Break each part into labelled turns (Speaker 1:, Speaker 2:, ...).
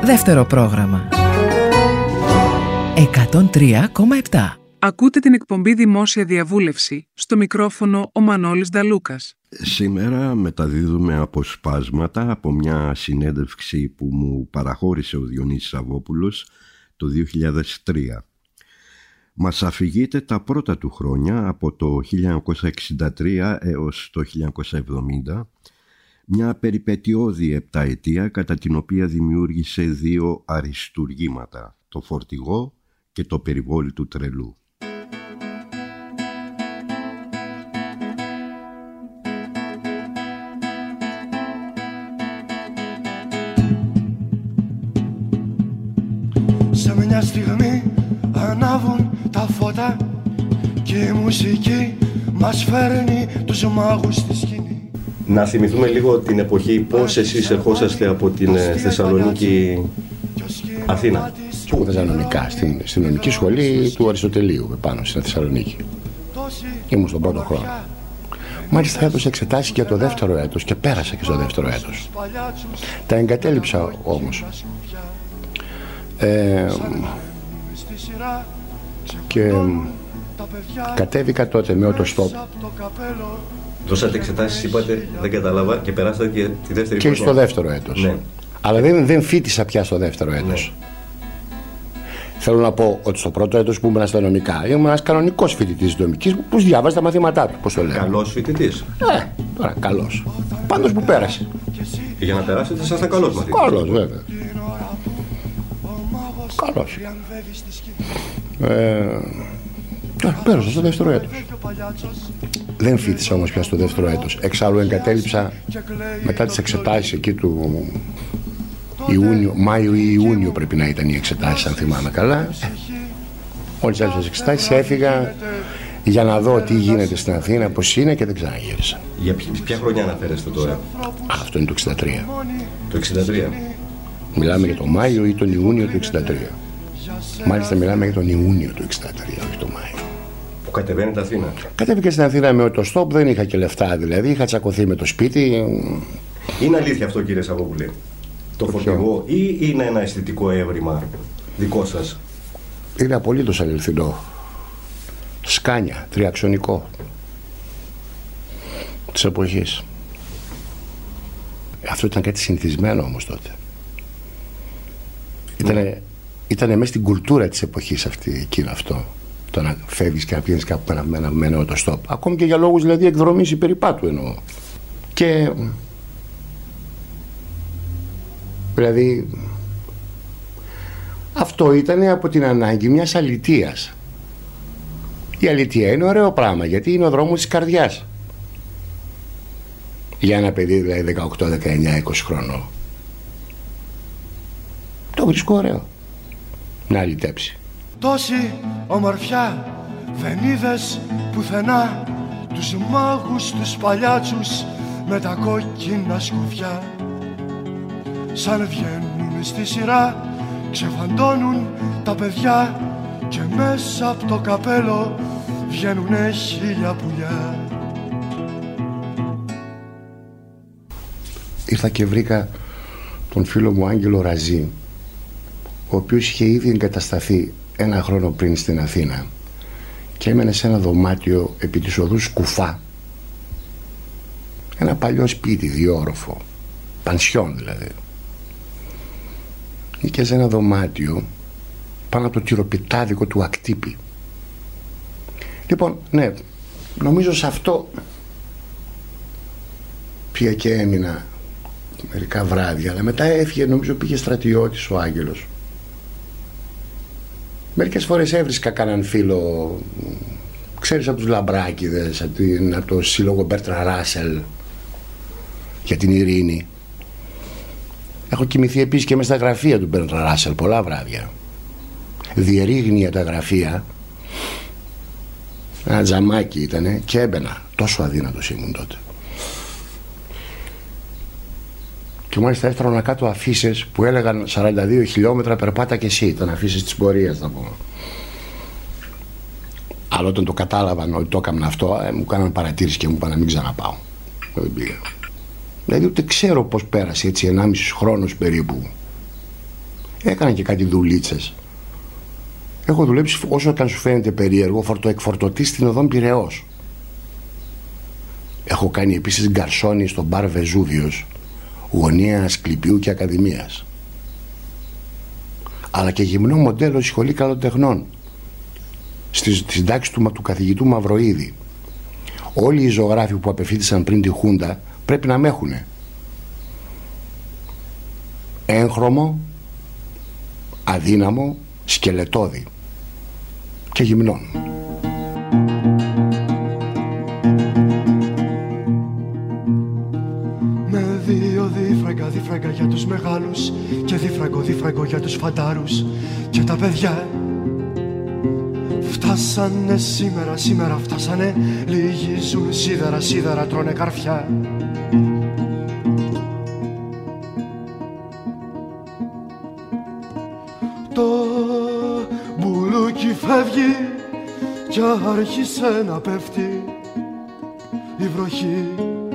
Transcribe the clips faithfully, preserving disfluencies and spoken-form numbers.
Speaker 1: Δεύτερο πρόγραμμα. εκατόν τρία κόμμα επτά.
Speaker 2: Ακούτε την εκπομπή Δημόσια Διαβούλευση. Στο μικρόφωνο ο Μανώλης Νταλούκας.
Speaker 3: Σήμερα μεταδίδουμε αποσπάσματα από μια συνέντευξη που μου παραχώρησε ο Διονύσης Σαββόπουλος το δύο χιλιάδες τρία. Μας αφηγείται τα πρώτα του χρόνια, από το χίλια εννιακόσια εξήντα τρία έως το χίλια εννιακόσια εβδομήντα, μια περιπετειώδη επταετία κατά την οποία δημιούργησε δύο αριστουργήματα, το φορτηγό και το περιβόλι του τρελού.
Speaker 4: Σε μια στιγμή ανάβουν τα φώτα και η μουσική μας φέρνει τους μάγους στη σκηνή.
Speaker 5: Να θυμηθούμε λίγο την εποχή, πώς εσείς ερχόσαστε από την Θεσσαλονίκη Αθήνα.
Speaker 6: Πού Θεσσαλονικά, στην, στην νομική σχολή του Αριστοτελείου, πάνω στην Θεσσαλονίκη. Ήμουν στον πρώτο χρόνο. Μάλιστα έδωσα εξετάσεις και το δεύτερο έτος και πέρασα και στο δεύτερο έτος. Τα εγκατέλειψα όμως. Ε, και κατέβηκα τότε με autostop.
Speaker 5: Δώσατε εξετάσεις, είπατε, δεν κατάλαβα, και περάσατε και τη δεύτερη
Speaker 6: Και στο δεύτερο έτος. Ναι. Αλλά δεν, δεν φοιτήσα πια στο δεύτερο έτος. Ναι. Θέλω να πω ότι στο πρώτο έτος που ήμουν στα νομικά, ήμουν ένας κανονικός φοιτητής νομικής που διάβαζε τα μαθήματά του. Πώς το λέω.
Speaker 5: Καλός φοιτητής.
Speaker 6: Ε, τώρα καλός. Πάντως που πέρασε.
Speaker 5: Και για να περάσετε, ήσασταν καλός μαθητής.
Speaker 6: Καλός, βέβαια. Καλός. Ε, τώρα πέρασα στο δεύτερο έτος. Δεν φοιτήσα όμως πια στο δεύτερο έτος. Εξάλλου εγκατέλειψα μετά τις εξετάσεις εκεί του Ιούνιο, Μάιο ή Ιούνιο πρέπει να ήταν οι εξετάσεις, αν θυμάμαι καλά. Όλες τις εξετάσεις έφυγα για να δω τι γίνεται στην Αθήνα, πώς είναι, και δεν ξαναγύρισα.
Speaker 5: Για ποια χρονιά αναφέρεστε τώρα?
Speaker 6: Αυτό είναι το εξήντα τρία.
Speaker 5: Το εξήντα τρία.
Speaker 6: Μιλάμε για τον Μάιο ή τον Ιούνιο του εξήντα τρία. Μάλιστα μιλάμε για τον Ιούνιο του εξήντα τρία, όχι τον Μάιο.
Speaker 5: Που κατεβαίνετε Αθήνα.
Speaker 6: Κατέβηκα στην Αθήνα με autostop, δεν είχα και λεφτά δηλαδή, είχα τσακωθεί με το σπίτι.
Speaker 5: Είναι αλήθεια αυτό, κύριε Σαββόπουλε? Το φορτηγό ή είναι ένα αισθητικό έβριμα δικό σας?
Speaker 6: Είναι απολύτως αληθινό. Σκάνια, τριαξονικό της εποχής. Αυτό ήταν κάτι συνηθισμένο όμως τότε. Ήτανε, ήτανε μέσα στην κουλτούρα της εποχής αυτή, εκείνο αυτό. Το να φεύγεις και να πηγαίνεις κάπου με ένα, με ένα autostop. Ακόμη και για λόγους δηλαδή εκδρομής ή περιπάτου εννοώ. Και δηλαδή αυτό ήταν από την ανάγκη μιας αλητείας. Η αλητεία είναι ωραίο πράγμα, γιατί είναι ο δρόμος της καρδιάς. Για ένα παιδί δηλαδή δεκαοκτώ, δεκαεννιά, είκοσι χρονών. Το βρίσκω ωραίο να αλητέψει.
Speaker 4: Τόση ομορφιά δεν είδες πουθενά, τους μάγους, τους παλιάτσους με τα κόκκινα σκουφιά. Σαν βγαίνουν στη σειρά, ξεφαντώνουν τα παιδιά και μέσα από το καπέλο βγαίνουνε χίλια πουλιά.
Speaker 6: Ήρθα και βρήκα τον φίλο μου Άγγελο Ραζί, ο οποίος είχε ήδη εγκατασταθεί ένα χρόνο πριν στην Αθήνα και έμενε σε ένα δωμάτιο επί της οδού Σκουφά. Ένα παλιό σπίτι, διόροφο, πανσιόν δηλαδή. Είχε σε ένα δωμάτιο πάνω από το τυροπιτάδικο του Ακτύπη. Λοιπόν, ναι, νομίζω σε αυτό πήγα και έμεινα μερικά βράδια, αλλά μετά έφυγε, νομίζω πήγε στρατιώτης ο Άγγελος. Μερικές φορές έβρισκα κανέναν φίλο, ξέρεις, από τους Λαμπράκηδες, από, την, από το σύλλογο Μπέρτραν Ράσελ για την ειρήνη. Έχω κοιμηθεί επίσης και μες στα γραφεία του Μπέρτραν Ράσελ πολλά βράδια. Διερήγνια τα γραφεία, ένα τζαμάκι ήτανε και έμπαινα. Τόσο αδύνατος ήμουν τότε. Και μάλιστα έφτανα κάτω αφίσες που έλεγαν σαράντα δύο χιλιόμετρα περπάτα και εσύ. Ήταν αφίσες της πορείας, θα πούμε. Αλλά όταν το κατάλαβαν ότι το έκανα αυτό, ε, μου κάναν παρατήρηση και μου είπαν να μην ξαναπάω. Δεν πήγα. Δηλαδή ούτε ξέρω πώς πέρασε έτσι ενάμιση χρόνος περίπου. Έκανα και κάτι δουλίτσες. Έχω δουλέψει, όσο και αν σου φαίνεται περίεργο, φορτοεκφορτωτή στην οδόν Πειραιώς. Έχω κάνει επίσης γκαρσόνι στο μπαρ Βεζούβιος, γωνία Ασκληπιού και Ακαδημίας. Αλλά και γυμνό μοντέλο στη Σχολή Καλοτεχνών, στη συντάξη του, του καθηγητού Μαυροίδη. Όλοι οι ζωγράφοι που απεφύτησαν πριν τη Χούντα πρέπει να μ' έχουνε. Έγχρωμο, αδύναμο, σκελετώδη και γυμνών.
Speaker 4: Με δύο δίφραγκα, δίφραγκα για τους μεγάλους και δίφραγκο, δίφραγκο για τους φαντάρους. Και τα παιδιά φτάσανε σήμερα, σήμερα φτάσανε. Λυγίζουν σίδερα, σίδερα τρώνε καρφιά. Το μπουλούκι φεύγει κι άρχισε να πέφτει η βροχή.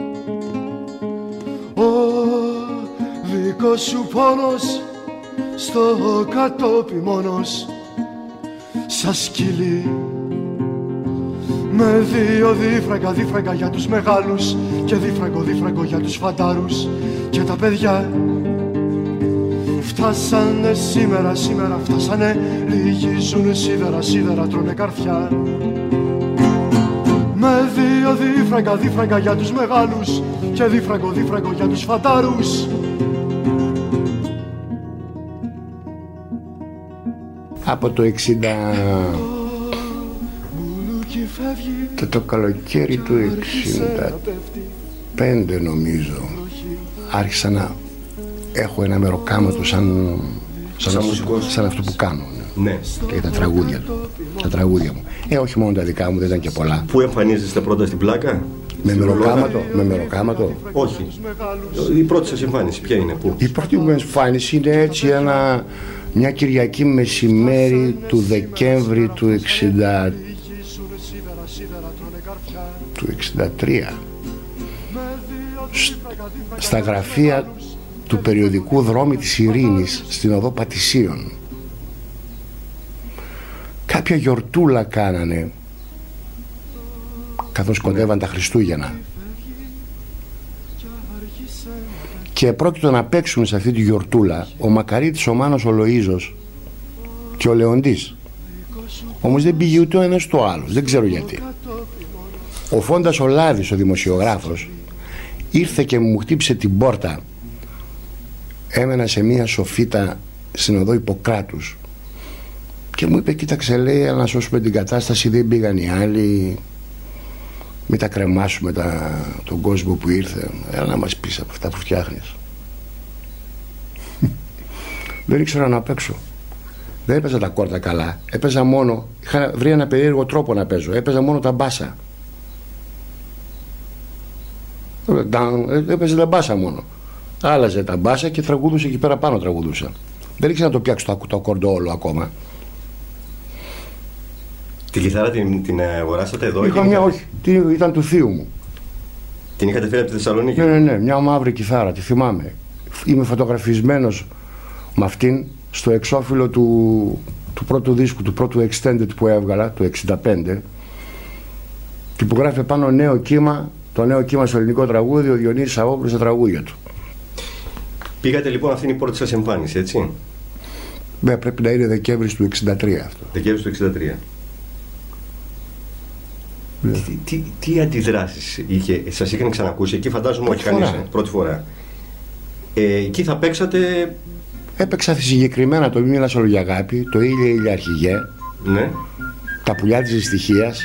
Speaker 4: Ο δικός σου πόνος στο κατόπι μόνος σαν σκυλί. Με δύο δίφραγκα, δίφραγκα για τους μεγάλους και δίφραγκο, δίφραγκο για τους φαντάρους. Και τα παιδιά φτάσανε σήμερα, σήμερα φτάσανε. Λυγίζουν σίδερα, σίδερα τρώνε καρφιά. Με δύο δίφραγκα, δίφραγκα για τους μεγάλους και δίφραγκο, δίφραγκο για τους φαντάρους.
Speaker 6: Από το εξήντα το, το καλοκαίρι του εξήντα πέντε νομίζω άρχισα να έχω ένα μεροκάματο σαν, σαν, σαν, αυτό, σαν αυτό που κάνω, ναι. Ναι. Και τα τραγούδια του, τα τραγούδια μου. Ε, όχι μόνο τα δικά μου, δεν ήταν και πολλά.
Speaker 5: Πού εμφανίζεστε πρώτα στην πλάκα?
Speaker 6: Με μεροκάματο, με μεροκάματο.
Speaker 5: Όχι. Η πρώτη σας εμφάνιση ποια είναι, πού?
Speaker 6: Η πρώτη μου εμφάνιση είναι έτσι ένα, μια Κυριακή μεσημέρι του Δεκέμβρη του εξήντα, του εξήντα τρία στα γραφεία του περιοδικού Δρόμοι της Ειρήνης στην οδό Πατησίων. Κάποια γιορτούλα κάνανε καθώς κοντεύαν τα Χριστούγεννα και πρόκειτο να παίξουν σε αυτή τη γιορτούλα ο Μακαρίτης, ο Μάνος, ο Λοΐζος και ο Λεοντής. Όμως δεν πήγε ούτε ο ένας το άλλος, δεν ξέρω γιατί. Ο Φόντας ο Λάδης, ο δημοσιογράφος, ήρθε και μου χτύπησε την πόρτα. Έμενα σε μία σοφίτα στην οδό Ιπποκράτους και μου είπε, κοίταξε, λέει, να σώσουμε την κατάσταση, δεν πήγαν οι άλλοι, μην τα κρεμάσουμε τα, τον κόσμο που ήρθε, έλα να μας πεις από αυτά που φτιάχνεις. Δεν ήξερα να παίξω, δεν έπαιζα τα κόρτα καλά, έπαιζα μόνο, είχα βρει ένα περίεργο τρόπο να παίζω, έπαιζα μόνο τα μπάσα. Έπαιζε τα μπάσα μόνο. Άλλαζε τα μπάσα και τραγουδούσε εκεί πέρα πάνω, τραγουδούσα. Δεν ήξερα να το πιάξω το, το ακόρντο όλο ακόμα.
Speaker 5: Την κιθάρα την, την αγοράσατε εδώ?
Speaker 6: Είχα μια, όχι, την, ήταν του θείου μου.
Speaker 5: Την είχατε φέρει από τη Θεσσαλονίκη?
Speaker 6: Ναι, ναι, ναι, μια μαύρη κιθάρα, τη θυμάμαι. Είμαι φωτογραφισμένος με αυτήν στο εξώφυλλο του, του πρώτου δίσκου, του πρώτου extended που έβγαλα, το εξήντα πέντε. Και που γράφει πάνω νέο κύμα, το νέο κύμα στο ελληνικό τραγούδι, ο Διονύσης Σαββόπουλος στα τραγούδια του.
Speaker 5: Πήγατε λοιπόν, αυτή είναι η πρώτη σας εμφάνιση, έτσι?
Speaker 6: Ναι, πρέπει να είναι Δεκέμβρης του εξήντα τρία αυτό.
Speaker 5: Δεκέμβρης του εξήντα τρία. Yeah. Τι, τι, τι αντιδράσεις είχε, σας είχαν ξανακούσει? Εκεί φαντάζομαι όχι κανείς, ε, πρώτη φορά. Ε, εκεί θα παίξατε?
Speaker 6: Έπαιξα συγκεκριμένα το «Μη μιλάς όλο για αγάπη», το «Ήλια, ήλια αρχηγέ»,
Speaker 5: ναι.
Speaker 6: «Τα πουλιά της δυστυχίας»,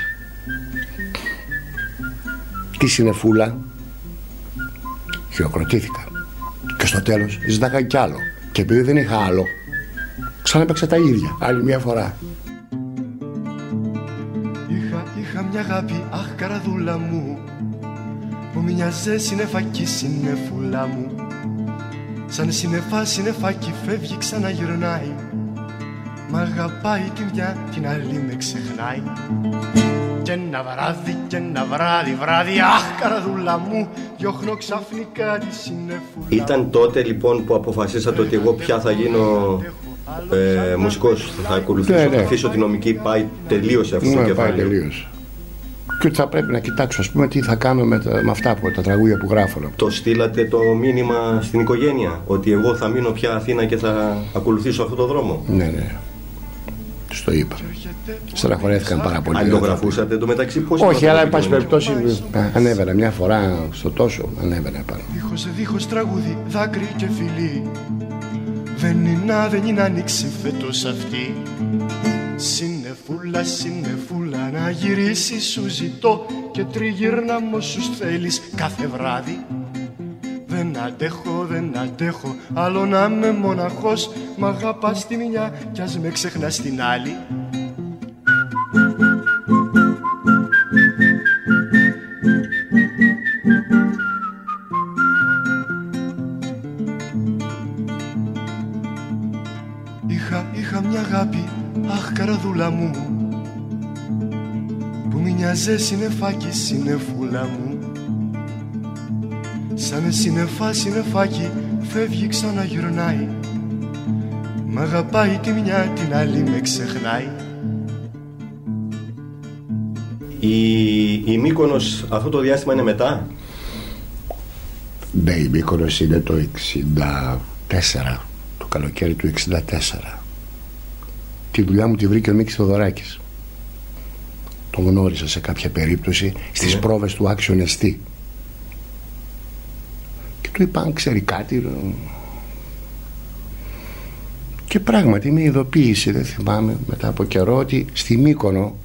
Speaker 6: «Τη συννεφούλα». Χειροκροτήθηκα. Και στο τέλος ζητάγα κι άλλο. Και επειδή δεν είχα άλλο, ξαναπαίξα τα ίδια, άλλη μια φορά.
Speaker 4: Είχα, είχα μια αγάπη, αχ καραδούλα μου, που μοιάζε συννεφάκι, συννεφούλα μου. Σαν συννεφά, συννεφάκι φεύγει, ξαναγυρνάει. Μ' αγαπάει την μια, την άλλη με ξεχνάει. Κι ένα βράδυ, κι ένα βράδυ, βράδυ, αχ καραδούλα μου, διώχνω ξαφνικά τη συννεφούλα.
Speaker 5: Ήταν τότε λοιπόν που αποφασίσατε ότι εγώ πια θα γίνω ε, μουσικός θα ακολουθήσω,
Speaker 6: ναι, ναι.
Speaker 5: θα αφήσω τη νομική, πάει τελείωσε αυτό
Speaker 6: ναι,
Speaker 5: το
Speaker 6: πάει
Speaker 5: κεφάλαιο.
Speaker 6: τελείωσε. Και ότι θα πρέπει να κοιτάξω, ας πούμε, τι θα κάνω με, τα, με αυτά που, τα τραγούδια που γράφω.
Speaker 5: Το στείλατε το μήνυμα στην οικογένεια ότι εγώ θα μείνω πια Αθήνα και θα ακολουθήσω αυτό το δρόμο?
Speaker 6: Ναι, ναι. Τους το είπα. Στεναχωρέθηκαν πάρα πολύ.
Speaker 5: Αλληλογραφούσατε το μεταξύ? Πώς?
Speaker 6: Όχι, αλλά εν πάση περιπτώσει ανέβαινα μια φορά στο τόσο, ανέβαινα πάνω.
Speaker 4: Δίχως δίχως τραγούδι, δάκρυ και φιλί, δεν είναι, δεν είναι ανοίξει φέτος αυτή. Συνεφούλα, συνεφούλα, να γυρίσεις σου ζητώ και τριγύρνα μ' όσους θέλεις κάθε βράδυ. Δεν αντέχω, δεν αντέχω, άλλο να είμαι μοναχός, μ' αγαπάς τη μια κι ας με ξεχνάς την άλλη. Είχα, είχα μια αγάπη, αχ καρδούλα μου, που μοιάζε συννεφάκι, συννεφούλα μου. Σαν συννεφά, συννεφάκι, φεύγει ξαναγυρνάει. Μ' αγαπάει τη μια, την άλλη με ξεχνάει.
Speaker 5: Η, η Μύκονος αυτό το διάστημα είναι μετά?
Speaker 6: Ναι, η Μύκονος είναι το εξήντα τέσσερα, το καλοκαίρι του εξήντα τέσσερα. Τη δουλειά μου τη βρήκε ο Μίκης Θοδωράκης. Τον γνώρισα σε κάποια περίπτωση στις ναι. πρόβες του Action ες τι. Και του είπα αν ξέρει κάτι. Και πράγματι με ειδοποίησε, δεν θυμάμαι, μετά από καιρό, ότι στη Μύκονο,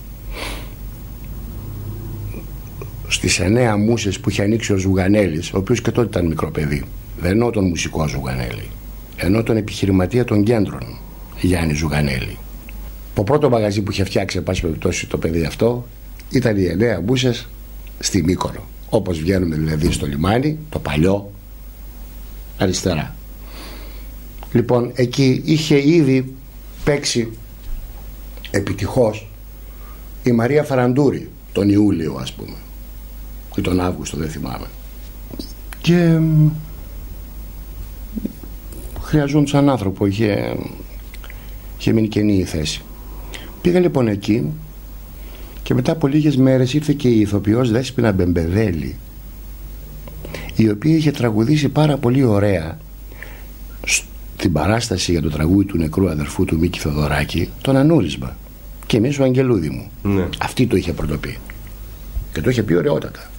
Speaker 6: στις εννέα μούσες που είχε ανοίξει ο Ζουγανέλης, ο οποίος και τότε ήταν μικρό παιδί, δεν εννοώ τον μουσικό Ζουγανέλη, εννοώ τον επιχειρηματία των κέντρων Γιάννη Ζουγανέλη. Το πρώτο μαγαζί που είχε φτιάξει, εν πάση περιπτώσει, το παιδί αυτό ήταν οι εννέα μούσες στη Μύκονο. Όπως βγαίνουμε δηλαδή στο λιμάνι, το παλιό, αριστερά. Λοιπόν, εκεί είχε ήδη παίξει επιτυχώς η Μαρία Φαραντούρη τον Ιούλιο, ας πούμε, ή τον Αύγουστο, δεν θυμάμαι. Και χρειαζόντουσαν άνθρωπο, είχε, είχε μείνει κενή η θέση. Πήγα λοιπόν εκεί και μετά από λίγες μέρες ήρθε και η ηθοποιός Δέσποινα Μπεμπεδέλη, η οποία είχε τραγουδήσει πάρα πολύ ωραία στην παράσταση για το τραγούδι του νεκρού αδερφού του Μίκη Θοδωράκη, τον Ανούρισμα, και εμείς ο Αγγελούδη μου. Ναι. Αυτή το είχε πρωτοπεί και το είχε πει ωραιότατα.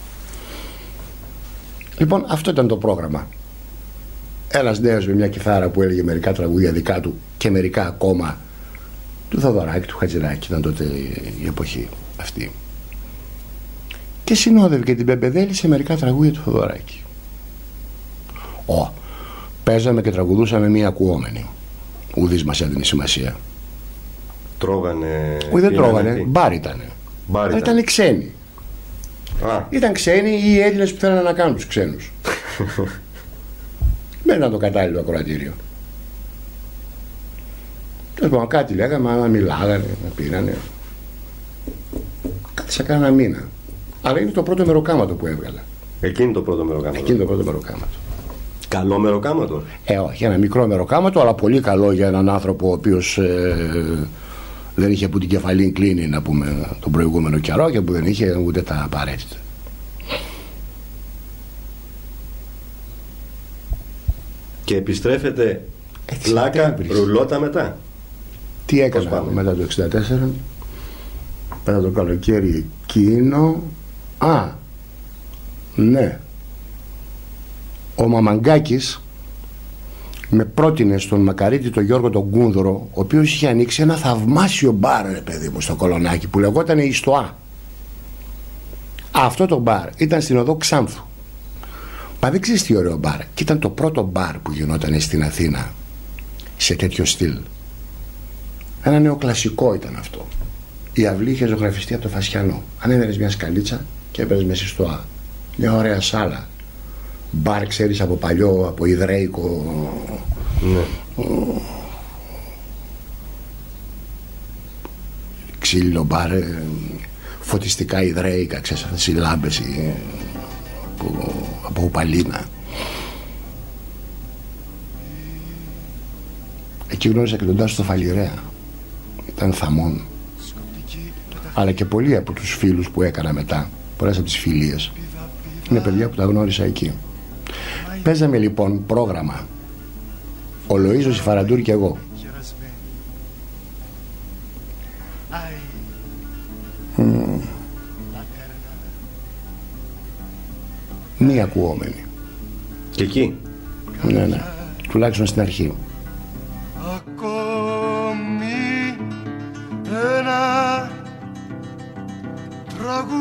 Speaker 6: Λοιπόν, αυτό ήταν το πρόγραμμα. Ένας νέος με μια κιθάρα που έλεγε μερικά τραγούδια δικά του και μερικά ακόμα του Θοδωράκη, του Χατζηράκη, ήταν τότε η εποχή αυτή. Και συνόδευε και την Μπεμπεδέλη σε μερικά τραγούδια του Θοδωράκη. Ω, παίζαμε και τραγουδούσαμε μία ακουόμενη. Ουδής μας έδινε σημασία.
Speaker 5: Τρώγανε?
Speaker 6: Όχι, δεν τρώγανε, μπάρ ήτανε.
Speaker 5: Μπάρ ήταν.
Speaker 6: Ήταν ξένοι. Α. Ήταν ξένοι ή οι Έλληνες που θέλανε να κάνουν τους ξένους. Δεν ήταν το κατάλληλο ακροατήριο. Τέλος πάντων, κάτι λέγαμε, άμα μιλάγανε, να πήρανε. Κάτι σε κάνα μήνα. Αλλά είναι το πρώτο μεροκάματο που έβγαλα.
Speaker 5: Εκείνη το πρώτο μεροκάματο.
Speaker 6: Εκείνη το πρώτο μεροκάματο.
Speaker 5: Καλό μεροκάματο?
Speaker 6: Ε, όχι, ένα μικρό μεροκάματο, αλλά πολύ καλό για έναν άνθρωπο ο οποίος ε, δεν είχε που την κεφαλή κλείνει, να πούμε, τον προηγούμενο καιρό, και που δεν είχε ούτε τα απαραίτητα.
Speaker 5: Και επιστρέφετε πλάκα, ρουλότα μετά?
Speaker 6: Τι έκανα μετά το εξήντα τέσσερα, μετά το καλοκαίρι εκείνο? Α, ναι, ο Μαμαγκάκης με πρότεινε στον Μακαρίτη τον Γιώργο τον Κούνδωρο, ο οποίος είχε ανοίξει ένα θαυμάσιο μπαρ, ρε παιδί μου, στο Κολονάκι, που λεγόταν η Ιστοά. Αυτό το μπαρ ήταν στην οδό Ξάνθου. Μα δεν ξέρεις τι ωραίο μπαρ. Και ήταν το πρώτο μπαρ που γινόταν στην Αθήνα σε τέτοιο στυλ. Ένα νεοκλασικό ήταν αυτό. Η αυλή είχε ζωγραφιστεί από το Φασιανό. Ανέβαινες μια σκαλίτσα και έπαιρνες μέσα στο Α. Μια ωραία σάλα. Μπαρ, ξέρεις, από παλιό, από ιδραίικο. Ναι. Ξύλινο μπαρ, φωτιστικά ιδραίικα, ξέρεις, αυτές οι λάμπες από, από οπαλίνα. Εκεί γνώρισα και τον Τάσο το Φαλιρέα. Ήταν θαμών. Αλλά και πολλοί από τους φίλους που έκανα μετά, πολλές από τις φιλίες, είναι παιδιά που τα γνώρισα εκεί. Παίζαμε λοιπόν πρόγραμμα, ο Λοΐζος, η Φαραντούρη και εγώ. Mm. Μη ακουόμενοι.
Speaker 5: Και εκεί.
Speaker 6: Ναι, ναι, τουλάχιστον στην αρχή.
Speaker 4: Ακόμη ένα τραγούδι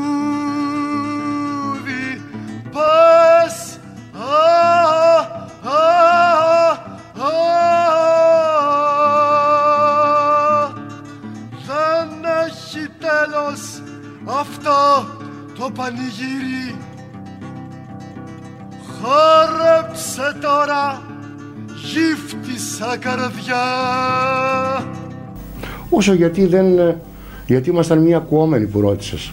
Speaker 4: πας, α, α, α, δεν έχει τέλος αυτό το πανηγύρι. Χόρεψε τώρα γύφτησα καρδιά.
Speaker 6: Όσο γιατί δεν... γιατί ήμασταν μία ακουόμενοι που ρώτησες.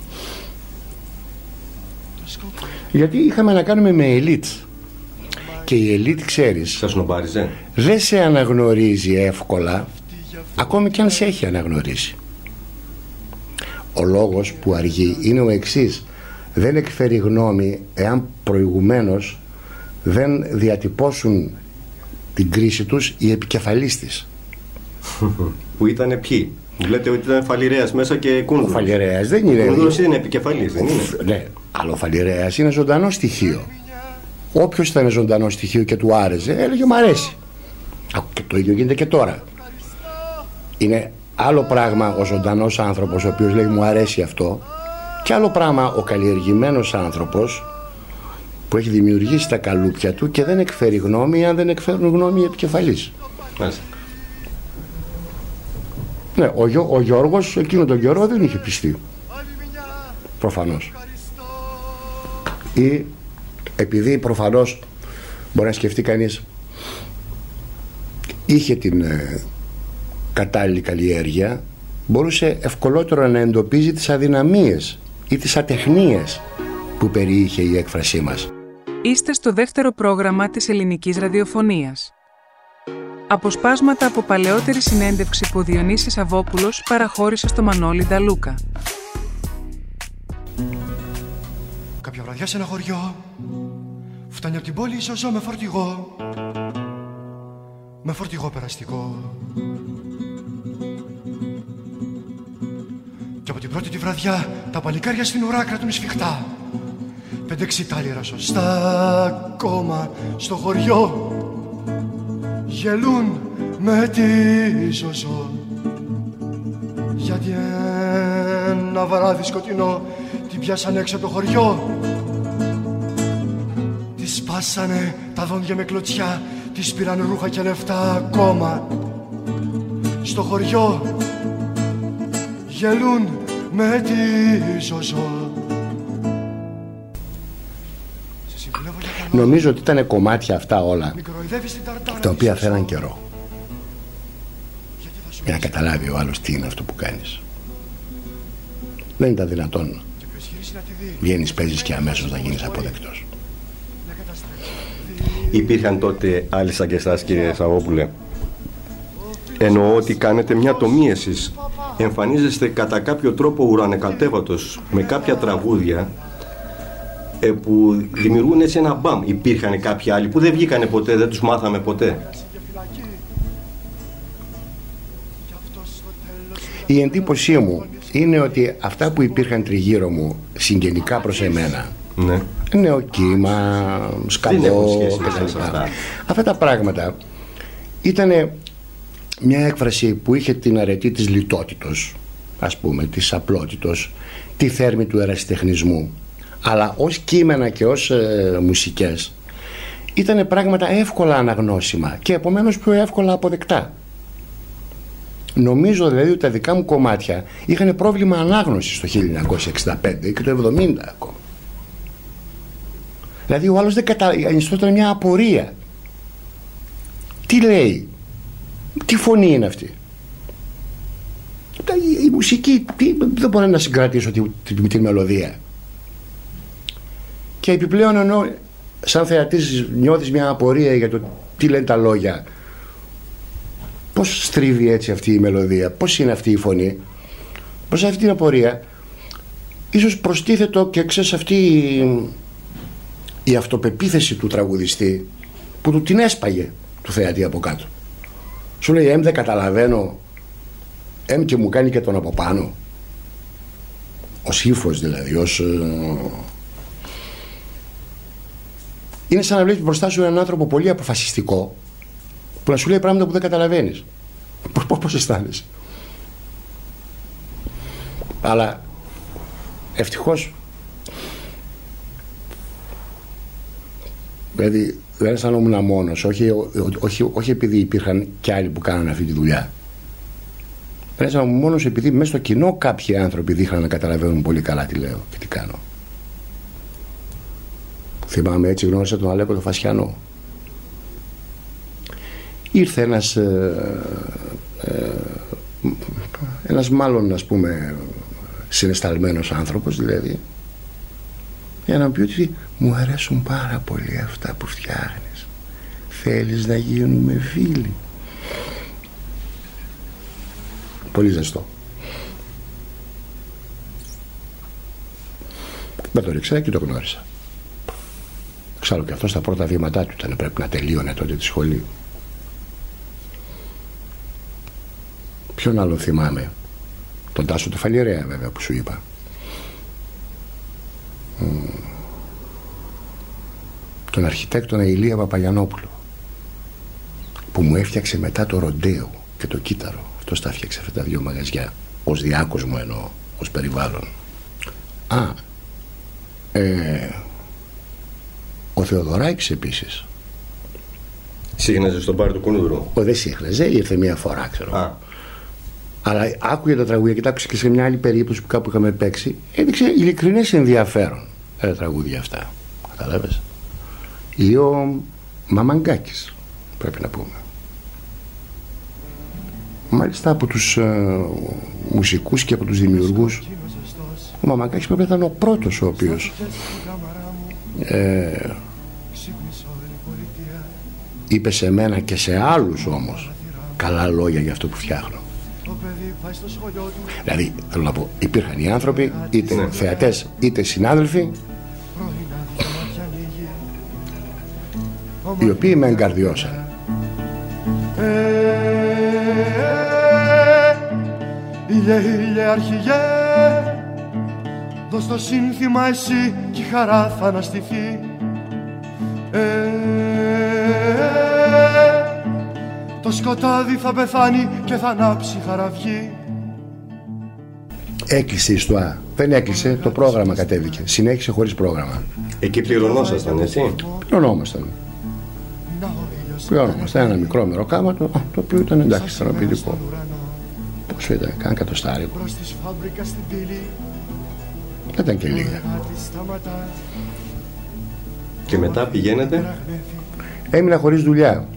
Speaker 6: Γιατί είχαμε να κάνουμε με ελίτ. Και η ελίτ, ξέρεις,
Speaker 5: σας νομπάριζε.
Speaker 6: Δεν σε αναγνωρίζει εύκολα, ακόμη κι αν σε έχει αναγνωρίσει. Ο λόγος που αργεί είναι ο εξής: δεν εκφέρει γνώμη εάν προηγουμένως δεν διατυπώσουν την κρίση τους οι επικεφαλείς της.
Speaker 5: Που ήτανε ποιοι? Μου λέτε ότι ήταν Φαλιρέας μέσα και Κούνδρος.
Speaker 6: Ο Φαλιρέας δεν είναι.
Speaker 5: Ο Κούνδρος είναι επικεφαλής, δεν είναι?
Speaker 6: Ναι, αλλά ο Φαλιρέας είναι ζωντανό στοιχείο. Όποιος ήταν ζωντανό στοιχείο και του άρεσε, έλεγε μ' αρέσει. Και το ίδιο γίνεται και τώρα. Είναι άλλο πράγμα ο ζωντανός άνθρωπος ο οποίος λέει μου αρέσει αυτό, και άλλο πράγμα ο καλλιεργημένος άνθρωπος που έχει δημιουργήσει τα καλούπια του και δεν εκφέρει γνώμη αν δεν εκφέρουν γνώμη οι επικεφαλείς.
Speaker 5: Μάλιστα.
Speaker 6: Ναι, ο, Γιώ, ο Γιώργος εκείνο τον καιρό δεν είχε πιστεί. Προφανώς. Ή επειδή προφανώς μπορεί να σκεφτεί κανείς είχε την ε, κατάλληλη καλλιέργεια, μπορούσε ευκολότερα να εντοπίζει τις αδυναμίες ή τις ατεχνίες που περιείχε η έκφρασή μας.
Speaker 2: Είστε στο δεύτερο πρόγραμμα της ελληνικής ραδιοφωνίας. Αποσπάσματα από παλαιότερη συνέντευξη που ο Διονύσης Σαββόπουλος παραχώρησε στο Μανώλη Νταλούκα.
Speaker 4: Κάποια βραδιά σε ένα χωριό φτάνει από την πόλη η Ζωζό με φορτηγό, με φορτηγό περαστικό. Και από την πρώτη τη βραδιά τα παλικάρια στην ουρά κρατούν σφιχτά πέντε εξιτάλιρα σωστά ακόμα στο χωριό. Γελούν με τη Ζωζό γιατί ένα βράδυ σκοτεινό την πιάσανε έξω από το χωριό. Τη σπάσανε τα δόντια με κλωτσιά, της πήραν ρούχα και λεφτά ακόμα στο χωριό. Γελούν με τη Ζωζό.
Speaker 6: Νομίζω ότι ήταν κομμάτια αυτά όλα τα οποία φέραν καιρό για να καταλάβει ο άλλος τι είναι αυτό που κάνεις. Δεν ήταν δυνατόν βγαίνεις, παίζεις και αμέσως να γίνεις αποδεκτός.
Speaker 5: Υπήρχαν τότε άλλοι σαν και εσάς, κύριε Σαββόπουλε? Εννοώ ότι κάνετε μια τομή εσείς. Εμφανίζεστε κατά κάποιο τρόπο ουρανεκατέβατος με κάποια τραγούδια ε, που δημιουργούν έτσι ένα μπαμ. Υπήρχαν κάποιοι άλλοι που δεν βγήκανε ποτέ, δεν τους μάθαμε ποτέ?
Speaker 6: Η εντύπωσή μου είναι ότι αυτά που υπήρχαν τριγύρω μου συγγενικά προς εμένα,
Speaker 5: ναι,
Speaker 6: νεοκύμα, σκαλό, αυτά. αυτά τα πράγματα ήταν μια έκφραση που είχε την αρετή της λιτότητος, ας πούμε, της απλότητος, τη θέρμη του ερασιτεχνισμού, αλλά ως κείμενα και ως ε, μουσικές ήταν πράγματα εύκολα αναγνώσιμα και επομένως πιο εύκολα αποδεκτά. Νομίζω δηλαδή ότι τα δικά μου κομμάτια είχαν πρόβλημα ανάγνωσης το χίλια εννιακόσια εξήντα πέντε και το εβδομήντα ακόμα. Δηλαδή ο άλλος δεν κατάλαβε, μια απορία. Τι λέει, τι φωνή είναι αυτή? Η, η μουσική τι, δεν μπορεί να συγκρατήσω τη, τη, τη, τη μελωδία. Και επιπλέον ενώ σαν θεατής νιώθεις μια απορία για το τι λένε τα λόγια, Πώς στρίβει έτσι αυτή η μελωδία, πώς είναι αυτή η φωνή. Προς αυτή την απορία ίσως προστίθετο και ξέρεις αυτή η, η αυτοπεποίθηση του τραγουδιστή που του την έσπαγε του θεατή από κάτω. Σου λέει εμ δεν καταλαβαίνω, εμ και μου κάνει και τον από πάνω. Ως ύφος δηλαδή, ως... Είναι σαν να βλέπεις μπροστά σου έναν άνθρωπο πολύ αποφασιστικό που να σου λέει πράγματα που δεν καταλαβαίνεις. Πώς, πώς αισθάνεσαι. Αλλά ευτυχώς δηλαδή δεν αισθανόμουν μόνος, όχι, όχι, όχι επειδή υπήρχαν κι άλλοι που κάνανε αυτή τη δουλειά. Δεν αισθανόμουν μόνος επειδή μέσα στο κοινό κάποιοι άνθρωποι δείχναν να καταλαβαίνουν πολύ καλά τι λέω και τι κάνω. Θυμάμαι, έτσι γνώρισα τον Αλέκο τον Φασιανό. Ήρθε ένας ε, ε, ένας μάλλον ας πούμε συναισθαλμένος άνθρωπος δηλαδή, για να μου πει ότι μου αρέσουν πάρα πολύ αυτά που φτιάχνεις, θέλεις να γίνουμε φίλοι. Πολύ ζεστό. Δεν το ρίξα και το γνώρισα. Εξάλλου και αυτό στα πρώτα βήματά του ήταν, πρέπει να τελείωνε τότε τη σχολή. Ποιον άλλον θυμάμαι? Τον Τάσο του Φαλιρέα βέβαια που σου είπα. Mm. Τον αρχιτέκτονα Ηλία Παπαγιανόπουλο που μου έφτιαξε μετά το ροντέο και το κύτταρο. Αυτός τα έφτιαξε αυτά τα δύο μαγαζιά. Ως διάκος μου εννοώ, ως περιβάλλον. Α, ε, ο Θεοδωράκης επίσης.
Speaker 5: Σύγχναζε στον πάρ του Κουνούδρου?
Speaker 6: Ο, δεν σύγχναζε, ήρθε μία φορά ξέρω. Α. Αλλά άκουγε τα τραγούδια και τα άκουσε και σε μια άλλη περίπτωση που κάπου είχαμε παίξει. Έδειξε ειλικρινές ενδιαφέρον τα τραγούδια αυτά. Καταλάβες. Ή ο Μαμαγκάκης, πρέπει να πούμε. Μάλιστα από τους ε, μουσικούς και από τους δημιουργούς, ο Μαμαγκάκης πρέπει να ήταν ο πρώτος ο οποίος ε, είπε σε μένα και σε άλλους όμως καλά λόγια για αυτό που φτιάχνω. Δηλαδή θέλω να πω, υπήρχαν οι άνθρωποι, είτε ναι. θεατές είτε συνάδελφοι, οι οποίοι με εγκαρδιώσαν.
Speaker 4: Ήλιε, ήλιε αρχηγέ, δώσ' το σύνθημα εσύ κι η χαρά θα αναστηθεί. ε, Το σκοτάδι θα πεθάνει και θα ανάψει χαραυγή.
Speaker 6: Έκλεισε η ΣΤΟΑ. Δεν έκλεισε, το πρόγραμμα κατέβηκε. Συνέχισε χωρίς πρόγραμμα.
Speaker 5: Εκεί πληρωνόσασταν έτσι?
Speaker 6: Πληρωνόμασταν. Πληρωνόμασταν ένα μικρό μεροκάματο, το οποίο ήταν εντάξει ικανοποιητικό. Πόσο ήταν, κάνα κατοστάρικο. Δεν ήταν και λίγα.
Speaker 5: Και μετά πηγαίνετε?
Speaker 6: Έμεινα χωρίς δουλειά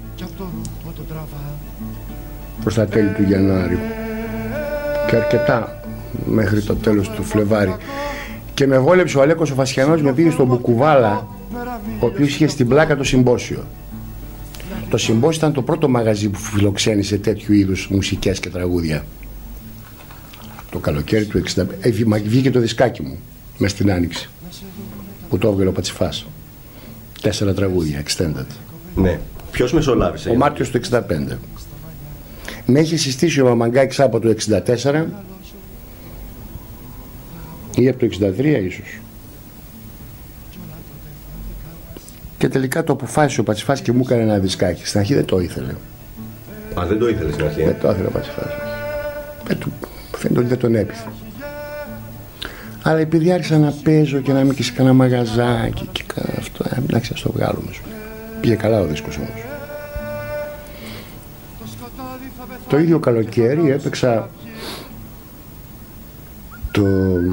Speaker 6: προς τα τέλη του Γενάρη και αρκετά μέχρι το τέλος του Φλεβάρι. Και με βόλεψε ο Αλέκος ο Φασιανός, με πήγε στον Μπουκουβάλα, ο οποίος είχε στην Πλάκα το Συμπόσιο. Το Συμπόσιο ήταν το πρώτο μαγαζί που φιλοξένησε τέτοιου είδους μουσικές και τραγούδια. Το καλοκαίρι του εξήντα πέντε βγήκε το δισκάκι μου μες στην Άνοιξη που το έβγαλε ο Πατσιφάς. Τέσσερα τραγούδια, extended.
Speaker 5: Ναι. Ποιος μεσολάβησε?
Speaker 6: Ο Μάρτιος του εξήντα πέντε. Με έχει συστήσει ο Μαμαγκάκης από το εξήντα τέσσερα ή από το εξήντα τρία ίσως. Και τελικά το αποφάσισε ο Πατσιφάς και μου έκανε ένα δισκάκι. Στην αρχή δεν το ήθελε.
Speaker 5: Α, δεν το ήθελε στην αρχή?
Speaker 6: Δεν το ήθελε ο Πατσιφάς. Δεν του, φαίνεται ότι δεν τον έπιθε. Αλλά επειδή άρχισα να παίζω και να μην και σε κανένα μαγαζάκι και αυτό, εντάξει, ας το βγάλουμε. Πήγε καλά ο δίσκος όμως. Το ίδιο καλοκαίρι έπαιξα το...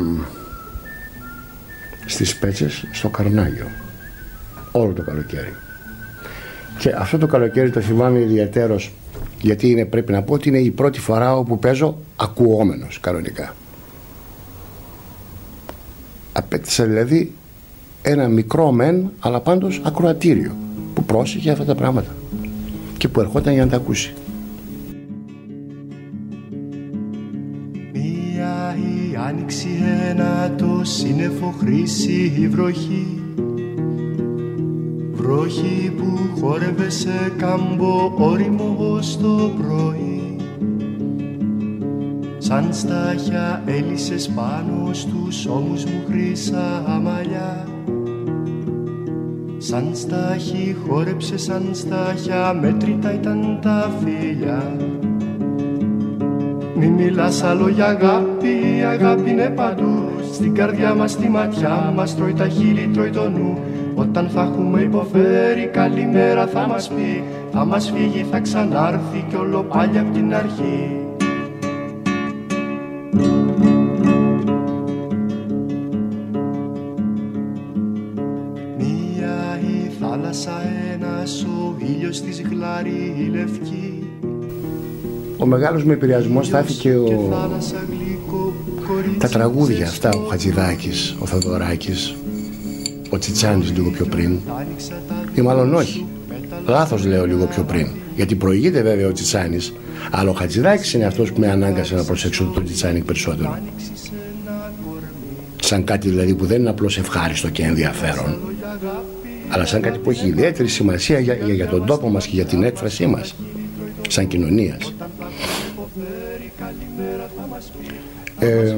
Speaker 6: στις Πέτσες στο Καρνάγιο όλο το καλοκαίρι. Και αυτό το καλοκαίρι το θυμάμαι ιδιαίτερος, γιατί είναι, πρέπει να πω ότι είναι η πρώτη φορά όπου παίζω ακουόμενος κανονικά. Απέκτησα δηλαδή ένα μικρό μεν, αλλά πάντως ακροατήριο που πρόσεχε αυτά τα πράγματα και που ερχόταν για να τα ακούσει.
Speaker 4: ρίξει ένα το σύννεφο χρήση η βροχή, βροχή που χόρευε σε κάμπο όριμο ως το πρωί. Σαν στάχια έλυσες πάνω στους ώμους μου χρυσά μαλλιά, σαν στάχι χόρεψε σαν στάχια, μέτρητα ήταν τα φίλια. Μη μιλάς άλλο για αγάπη, η αγάπη είναι παντού. Στην καρδιά μας, στη ματιά μας, τρώει τα χείλη, τρώει το νου. Όταν θα έχουμε υποφέρει, καλημέρα θα μας πει. Θα μας φύγει, θα ξανάρθει κι όλο πάλι απ' την αρχή. Μία η θάλασσα, ένας ο ήλιος της γλάρη λευκή.
Speaker 6: Ο μεγάλος μου επηρεασμός στάθηκε ο... τα τραγούδια αυτά, ο Χατζηδάκης, ο Θοδωράκης, ο Τσιτσάνης λίγο πιο πριν, ή μάλλον όχι, λάθος λέω λίγο πιο πριν, γιατί προηγείται βέβαια ο Τσιτσάνης, αλλά ο Χατζηδάκης είναι αυτός που με ανάγκασε να προσέξω τον Τσιτσάνη περισσότερο, σαν κάτι δηλαδή που δεν είναι απλώς ευχάριστο και ενδιαφέρον, αλλά σαν κάτι που έχει ιδιαίτερη σημασία για, για, για τον τόπο μας και για την έκφρασή μας σαν κοινωνίας. Ε,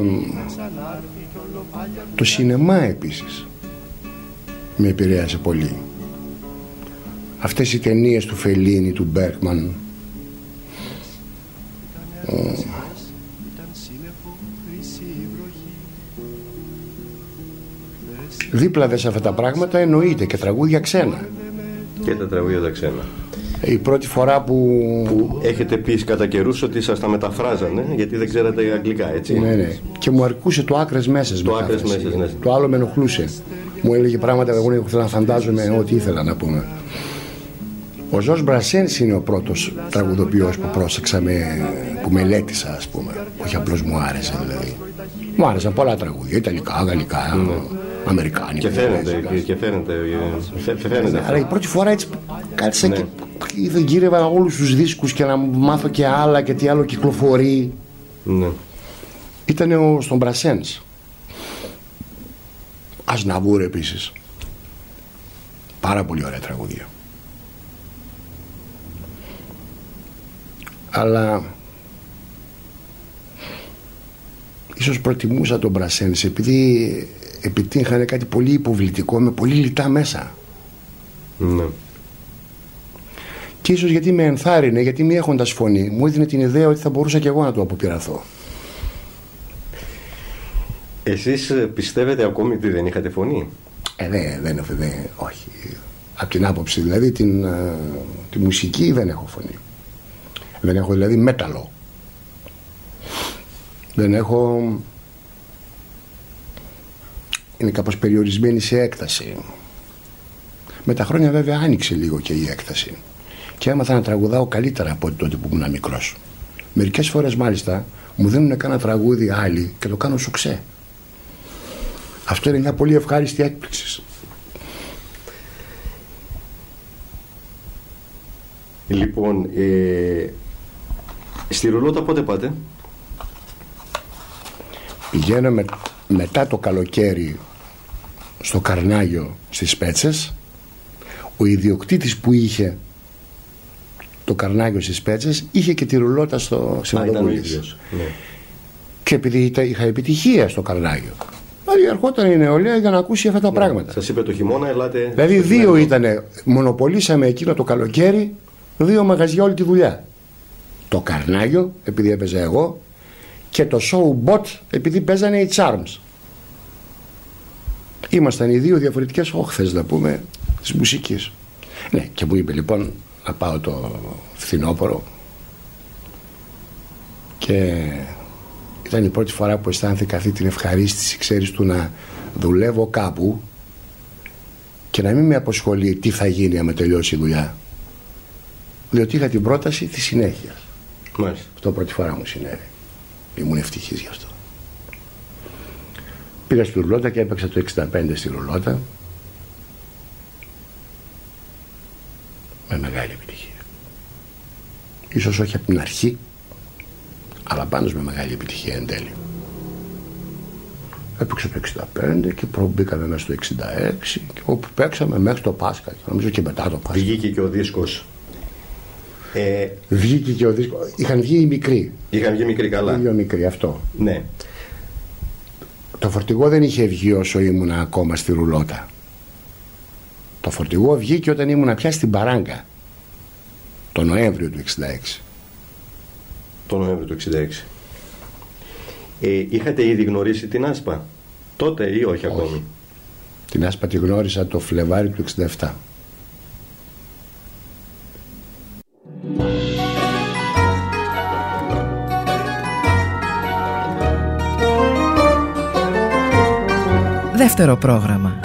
Speaker 6: το σινεμά επίσης με επηρέασε πολύ. Αυτές οι ταινίες του Φελίνη, του Μπέρκμαν, ε, δίπλα δε σε αυτά τα πράγματα εννοείται και τραγούδια ξένα.
Speaker 5: Και τα τραγούδια τα ξένα.
Speaker 6: Η πρώτη φορά που...
Speaker 5: που έχετε πει κατά καιρούς ότι σας τα μεταφράζανε γιατί δεν ξέρατε αγγλικά, έτσι.
Speaker 6: Ναι, ναι. Και μου αρκούσε το άκρες μέσες.
Speaker 5: Το άκρες μέσες, ναι.
Speaker 6: Το άλλο με ενοχλούσε. Μου έλεγε πράγματα που εγώ ήθελα να φαντάζομαι ό,τι ήθελα να πούμε. Ο Ζορζ Μπρασένς είναι ο πρώτος τραγουδοποιός που πρόσεξα, με, που μελέτησα, ας πούμε. Όχι απλώς μου άρεσε δηλαδή. Μου άρεσαν πολλά τραγούδια, ιταλικά, γαλλικά, mm. αμερικάνικα.
Speaker 5: Και φαίνεται, και, και φαίνεται, φαίνεται.
Speaker 6: Αλλά η πρώτη φορά έτσι κάτσα
Speaker 5: ναι.
Speaker 6: και δεν γύρευα όλους τους δίσκους και να μάθω και άλλα και τι άλλο κυκλοφορεί.
Speaker 5: Ναι.
Speaker 6: Ήτανε ο, στον Μπρασένς. Ασναβούρ επίσης. Πάρα πολύ ωραία τραγούδια. Αλλά ίσως προτιμούσα τον Μπρασένς επειδή επιτύχανε κάτι πολύ υποβλητικό με πολύ λιτά μέσα.
Speaker 5: Ναι.
Speaker 6: Και ίσως γιατί με ενθάρρυνε, γιατί μη έχοντας φωνή μου έδινε την ιδέα ότι θα μπορούσα και εγώ να το αποπειραθώ.
Speaker 5: Εσείς πιστεύετε ακόμη ότι δεν είχατε φωνή?
Speaker 6: Ε, δεν, δεν, δεν, όχι. Από την άποψη δηλαδή την, τη μουσική δεν έχω φωνή. Δεν έχω δηλαδή μέταλλο. Δεν έχω... Είναι κάπως περιορισμένη σε έκταση. Με τα χρόνια βέβαια άνοιξε λίγο και η έκταση. Και έμαθα να τραγουδάω καλύτερα από τότε που ήμουν μικρός. Μερικές φορές μάλιστα μου δίνουν κάνα τραγούδι άλλοι και το κάνω σουξέ. Αυτό είναι μια πολύ ευχάριστη έκπληξη.
Speaker 5: Λοιπόν, ε, στη Ρουλότα πότε πάτε?
Speaker 6: Πηγαίνω με, μετά το καλοκαίρι στο Καρνάγιο στις Πέτσες. Ο ιδιοκτήτης που είχε το Καρνάγιο στις Πέτσες είχε και τη Ρουλότα στο Σηματοπούλης. Ναι. Και επειδή είχα επιτυχία στο Καρνάγιο, δηλαδή ερχόταν η νεολαία για να ακούσει αυτά τα ναι, πράγματα.
Speaker 5: Σας είπε το χειμώνα, ελάτε.
Speaker 6: Δηλαδή δύο ήτανε, μονοπολίσαμε εκείνο το καλοκαίρι δύο μαγαζιά όλη τη δουλειά. Το Καρνάγιο επειδή έπαιζα εγώ και το Show Bot επειδή παίζανε οι Charms. Ήμασταν οι δύο διαφορετικές όχθες να πούμε της μουσικής. Ναι, και μου είπε λοιπόν να πάω το φθινόπωρο και ήταν η πρώτη φορά που αισθάνθηκα αυτή την ευχαρίστηση, ξέρεις, του να δουλεύω κάπου και να μην με αποσχολεί τι θα γίνει άμα τελειώσει η δουλειά, διότι είχα την πρόταση της συνέχειας.
Speaker 5: Μάλιστα.
Speaker 6: Αυτό πρώτη φορά μου συνέβη. Ήμουν ευτυχής γι' αυτό. Πήγα στη Ρουλότα και έπαιξα το εξήντα πέντε στη Ρουλότα με μεγάλη επιτυχία. Ίσως όχι από την αρχή, αλλά πάντως με μεγάλη επιτυχία εν τέλει. Έπαιξε το εξήντα πέντε και προμπήκαμε μέσα στο εξήντα έξι και όπου παίξαμε μέχρι το Πάσχα, νομίζω και μετά το Πάσχα.
Speaker 5: Βγήκε και ο δίσκος. Ε...
Speaker 6: Βγήκε και ο δίσκος. Είχαν βγει οι μικροί.
Speaker 5: Είχαν βγει μικροί, καλά.
Speaker 6: Βγήκε μικροί, αυτό.
Speaker 5: Ναι.
Speaker 6: Το φορτηγό δεν είχε βγει όσο ήμουνα ακόμα στη ρουλότα. Το φορτηγό βγήκε όταν ήμουνα πια στην Παράγκα. Το Νοέμβριο του εξήντα έξι.
Speaker 5: Το Νοέμβριο του εξήντα έξι. Ε, είχατε ήδη γνωρίσει την Άσπα τότε ή όχι, όχι ακόμη?
Speaker 6: Την Άσπα τη γνώρισα το Φλεβάρι του εξήντα επτά.
Speaker 1: Δεύτερο πρόγραμμα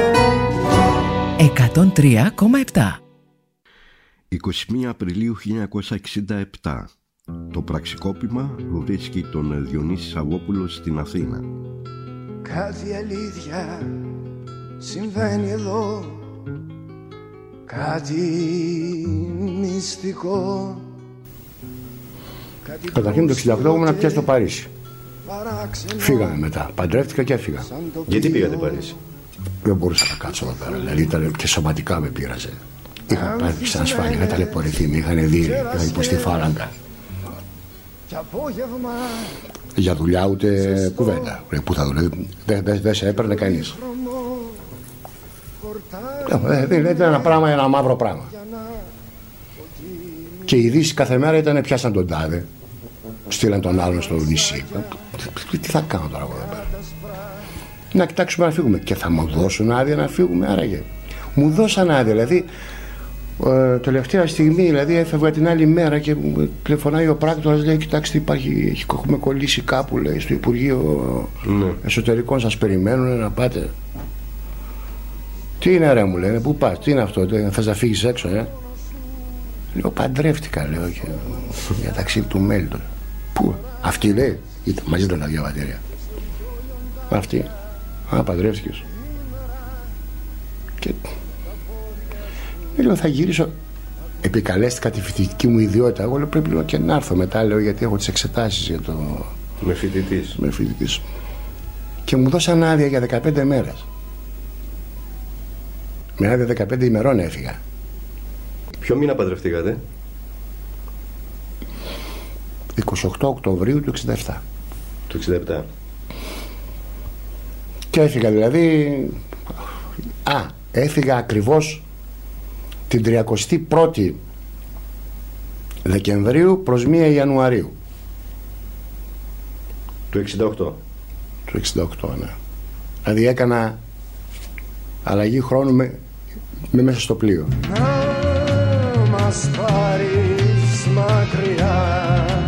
Speaker 1: εκατόν τρία κόμμα επτά.
Speaker 3: εικοστή πρώτη Απριλίου χίλια εννιακόσια εξήντα επτά. Το πραξικόπημα βρίσκει τον Διονύση Σαββόπουλο στην Αθήνα.
Speaker 4: Κάτι αλήθεια συμβαίνει εδώ, κάτι μυστικό.
Speaker 6: Καταρχήν το εξήντα οκτώ ήμουν πια στο Παρίσι. Φύγαμε μετά, παντρεύτηκα και έφυγα.
Speaker 5: Γιατί πήγατε Παρίσι?
Speaker 6: Δεν μπορούσα να κάτσω εδώ πέρα, δηλαδή ήταν και σωματικά με πείραζε. Είχα πάρει σαν ασφάλεια, είχα ταλαιπωρηθεί, με είχαν δει, είχα υποστεί φάλαγγα. Για δουλειά ούτε κουβέντα. Πού θα δουλεύει, δεν δε, δε σε έπαιρνε κανείς. Δεν ήταν ένα πράγμα, ένα μαύρο πράγμα. Και οι ειδήσεις κάθε μέρα ήταν πιάσαν τον τάδε, στείλαν τον άλλον στο νησί. Τι θα κάνω τώρα εγώ εδώ πέρα? Να κοιτάξουμε να φύγουμε. Και θα μου δώσουν άδεια να φύγουμε, άραγε. Μου δώσαν άδεια, δηλαδή ε, τελευταία στιγμή, δηλαδή έφευγα την άλλη μέρα και μου τηλεφωνάει ο πράκτορας, λέει κοιτάξτε υπάρχει, έχουμε κολλήσει κάπου, λέει, στο Υπουργείο ναι. Εσωτερικών, σας περιμένουν να πάτε. Τι είναι ρε, μου λένε, πού πας, τι είναι αυτό, θες να φύγεις έξω, ε? Λέω παντρεύτηκα, λέω, και, για ταξίδι του Μέλτον. Πού, αυτή λέει, ήταν μαζί ήταν τα διαβατήρια. Αυτή, α, παντρεύτηκες. Και λέω θα γυρίσω. Επικαλέστηκα τη φοιτητική μου ιδιότητα. Εγώ λέω πρέπει λέω, και να έρθω μετά, λέω, γιατί έχω τις εξετάσεις για το.
Speaker 5: Με φοιτητής.
Speaker 6: Με φοιτητής. Και μου δώσαν άδεια για δεκαπέντε μέρες. Με άδεια δεκαπέντε ημερών έφυγα.
Speaker 5: Ποιο μήνα παντρευτήκατε?
Speaker 6: εικοστή ογδόη Οκτωβρίου του εξήντα επτά.
Speaker 5: Του εξήντα επτά.
Speaker 6: Και έφυγα δηλαδή. Α, έφυγα ακριβώς την τριαντάτη πρώτη Δεκεμβρίου προς πρώτη Ιανουαρίου
Speaker 5: του εξήντα οκτώ.
Speaker 6: Του εξήντα οκτώ, ναι. Δηλαδή έκανα αλλαγή χρόνου με, με μέσα στο πλοίο.
Speaker 4: Να μας πάρεις μακριά,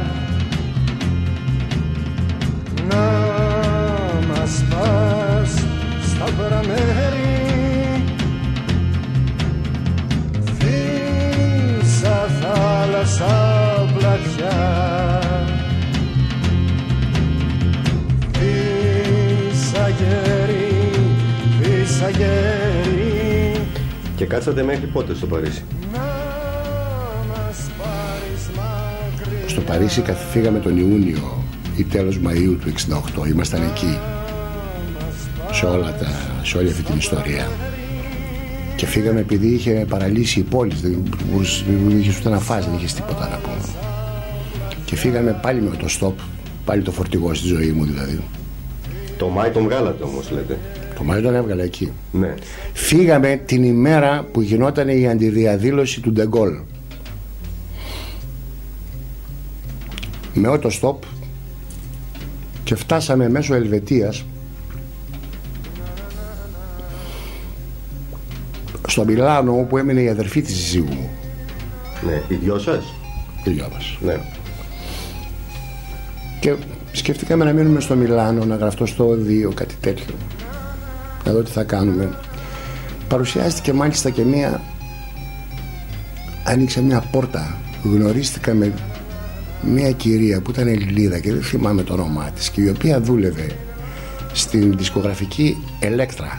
Speaker 4: να μας πας στα πραμέρι, φύσα θάλασσα πλατιά, φύσα γέρι, φύσα γέρι.
Speaker 5: Και κάτσατε μέχρι πότε στο Παρίσι?
Speaker 6: Στο Παρίσι φύγαμε τον Ιούνιο ή τέλος Μαΐου του εξήντα οκτώ. Ήμασταν εκεί σε, όλα τα, σε όλη αυτή την ιστορία. Και φύγαμε επειδή είχε παραλύσει η πόλη. Δεν είχες ούτε να φας, δεν είχες τίποτα να πούμε. Και φύγαμε πάλι με το στόπ, πάλι το φορτηγό στη ζωή μου δηλαδή.
Speaker 5: Το Μάη τον βγάλατε όμως, λέτε?
Speaker 6: Το Μάη τον έβγαλα εκεί.
Speaker 5: Ναι.
Speaker 6: Φύγαμε την ημέρα που γινόταν η αντιδιαδήλωση του Ντεγκόλ. Με ότο-στοπ και φτάσαμε μέσω Ελβετίας στο Μιλάνο, όπου έμεινε η αδερφή της συζύγου μου.
Speaker 5: Ναι, οι δυο σας?
Speaker 6: Οι δυο μας.
Speaker 5: Ναι.
Speaker 6: Και σκεφτήκαμε να μείνουμε στο Μιλάνο, να γραφτώ στο δύο, κάτι τέτοιο, να δω τι θα κάνουμε. Παρουσιάστηκε μάλιστα και μία, άνοιξε μια πόρτα, γνωρίστηκα με μια κυρία που ήταν Ελληνίδα και δεν θυμάμαι το όνομά της, και η οποία δούλευε στην δισκογραφική Ελέκτρα.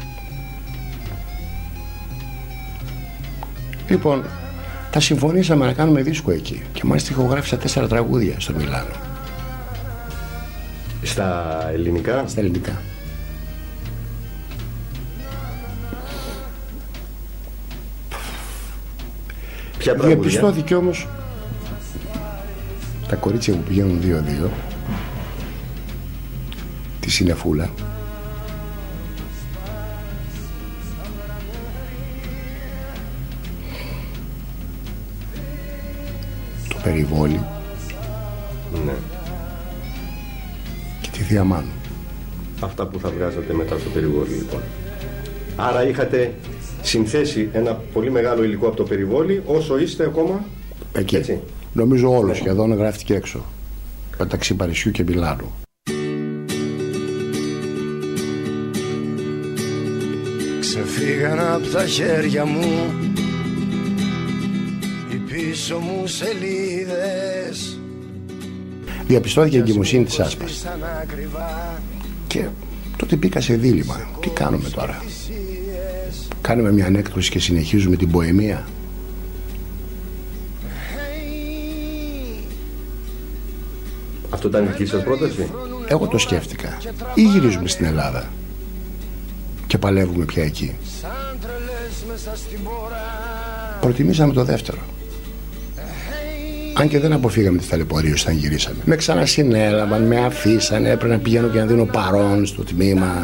Speaker 6: Λοιπόν, τα συμφωνήσαμε να κάνουμε δίσκο εκεί και μάλιστα ηχογράφησα τέσσερα τραγούδια στο Μιλάνο.
Speaker 5: Στα ελληνικά?
Speaker 6: Στα ελληνικά. Διαπιστώθηκε όμως τα κορίτσια που πηγαίνουν δύο-δύο, τη Συνεφούλα, το Περιβόλι,
Speaker 5: ναι,
Speaker 6: και τη Θεία Μάνου.
Speaker 5: Αυτά που θα βγάζατε μετά στο Περιβόλι, λοιπόν. Άρα είχατε συνθέσει ένα πολύ μεγάλο υλικό από το Περιβόλι, όσο είστε ακόμα
Speaker 6: εκεί.
Speaker 5: Έτσι.
Speaker 6: Νομίζω όλο σχεδόν γράφτηκε έξω, μεταξύ Παρισιού και Μιλάνου.
Speaker 4: Ξεφύγαν από τα χέρια μου οι πίσω μου σελίδες.
Speaker 6: Διαπιστώθηκε η εγκυμοσύνη της Άσπας και τότε μπήκα σε δίλημμα. Τι κάνουμε τώρα? Κάνουμε μια ανέκδοση και συνεχίζουμε την ποεμία?
Speaker 5: Αυτό ήταν η δική σας πρόταση?
Speaker 6: Εγώ το σκέφτηκα. Ή γυρίζουμε στην Ελλάδα και παλεύουμε πια εκεί? Προτιμήσαμε το δεύτερο. Αν και δεν αποφύγαμε τις ταλαιπωρίες όταν γυρίσαμε. Με ξανασυνέλαβαν, με αφήσανε, έπρεπε να πηγαίνω και να δίνω παρόν στο τμήμα.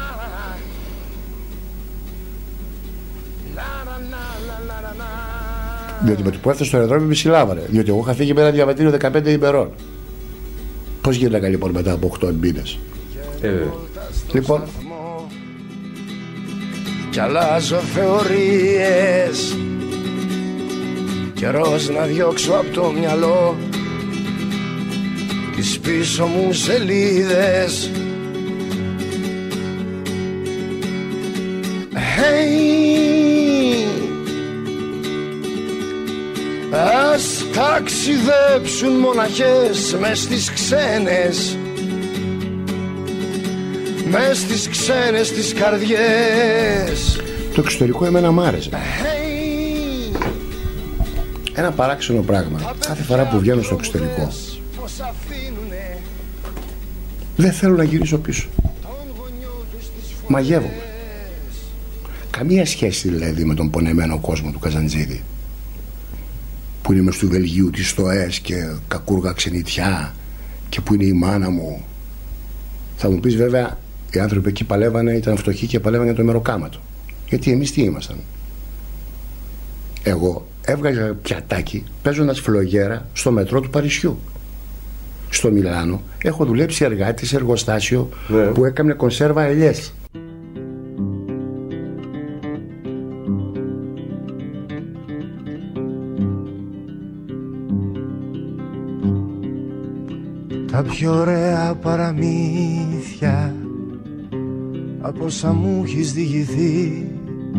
Speaker 6: Διότι με το που έφτασε στο αεροδρόμιο με συλλάβανε. Διότι εγώ είχα φύγει με ένα διαβατήριο δεκαπέντε ημερών. Πώς γύρναγα λοιπόν μετά από οκτώ μήνες?
Speaker 5: Ε,
Speaker 6: λοιπόν,
Speaker 4: κι αλλάζω θεωρίες, καιρός να διώξω από το μυαλό τις πίσω μου σελίδες. Hey, ας ταξιδέψουν μοναχές μες στις ξένες, μες στις ξένες τις καρδιές.
Speaker 6: το εξωτερικό εμένα μ' άρεσε. Ένα παράξενο πράγμα. Κάθε φορά που βγαίνω στο εξωτερικό δεν θέλω να γυρίσω πίσω. Μαγεύομαι. Καμία σχέση δηλαδή με τον πονεμένο κόσμο του Καζαντζίδη, που είναι μες του Βελγίου, τις στοές και κακούργα ξενιτιά, και που είναι η μάνα μου. Θα μου πεις βέβαια, οι άνθρωποι εκεί παλεύανε, ήταν φτωχοί και παλεύανε το μεροκάματο. Γιατί εμείς τι ήμασταν? Εγώ έβγαζα πιατάκι παίζοντας φλογέρα στο μετρό του Παρισιού. Στο Μιλάνο έχω δουλέψει εργάτη σε εργοστάσιο, ναι, που έκανε κονσέρβα ελιές.
Speaker 4: Τα πιο ωραία παραμύθια από όσα μου έχεις διηγηθεί,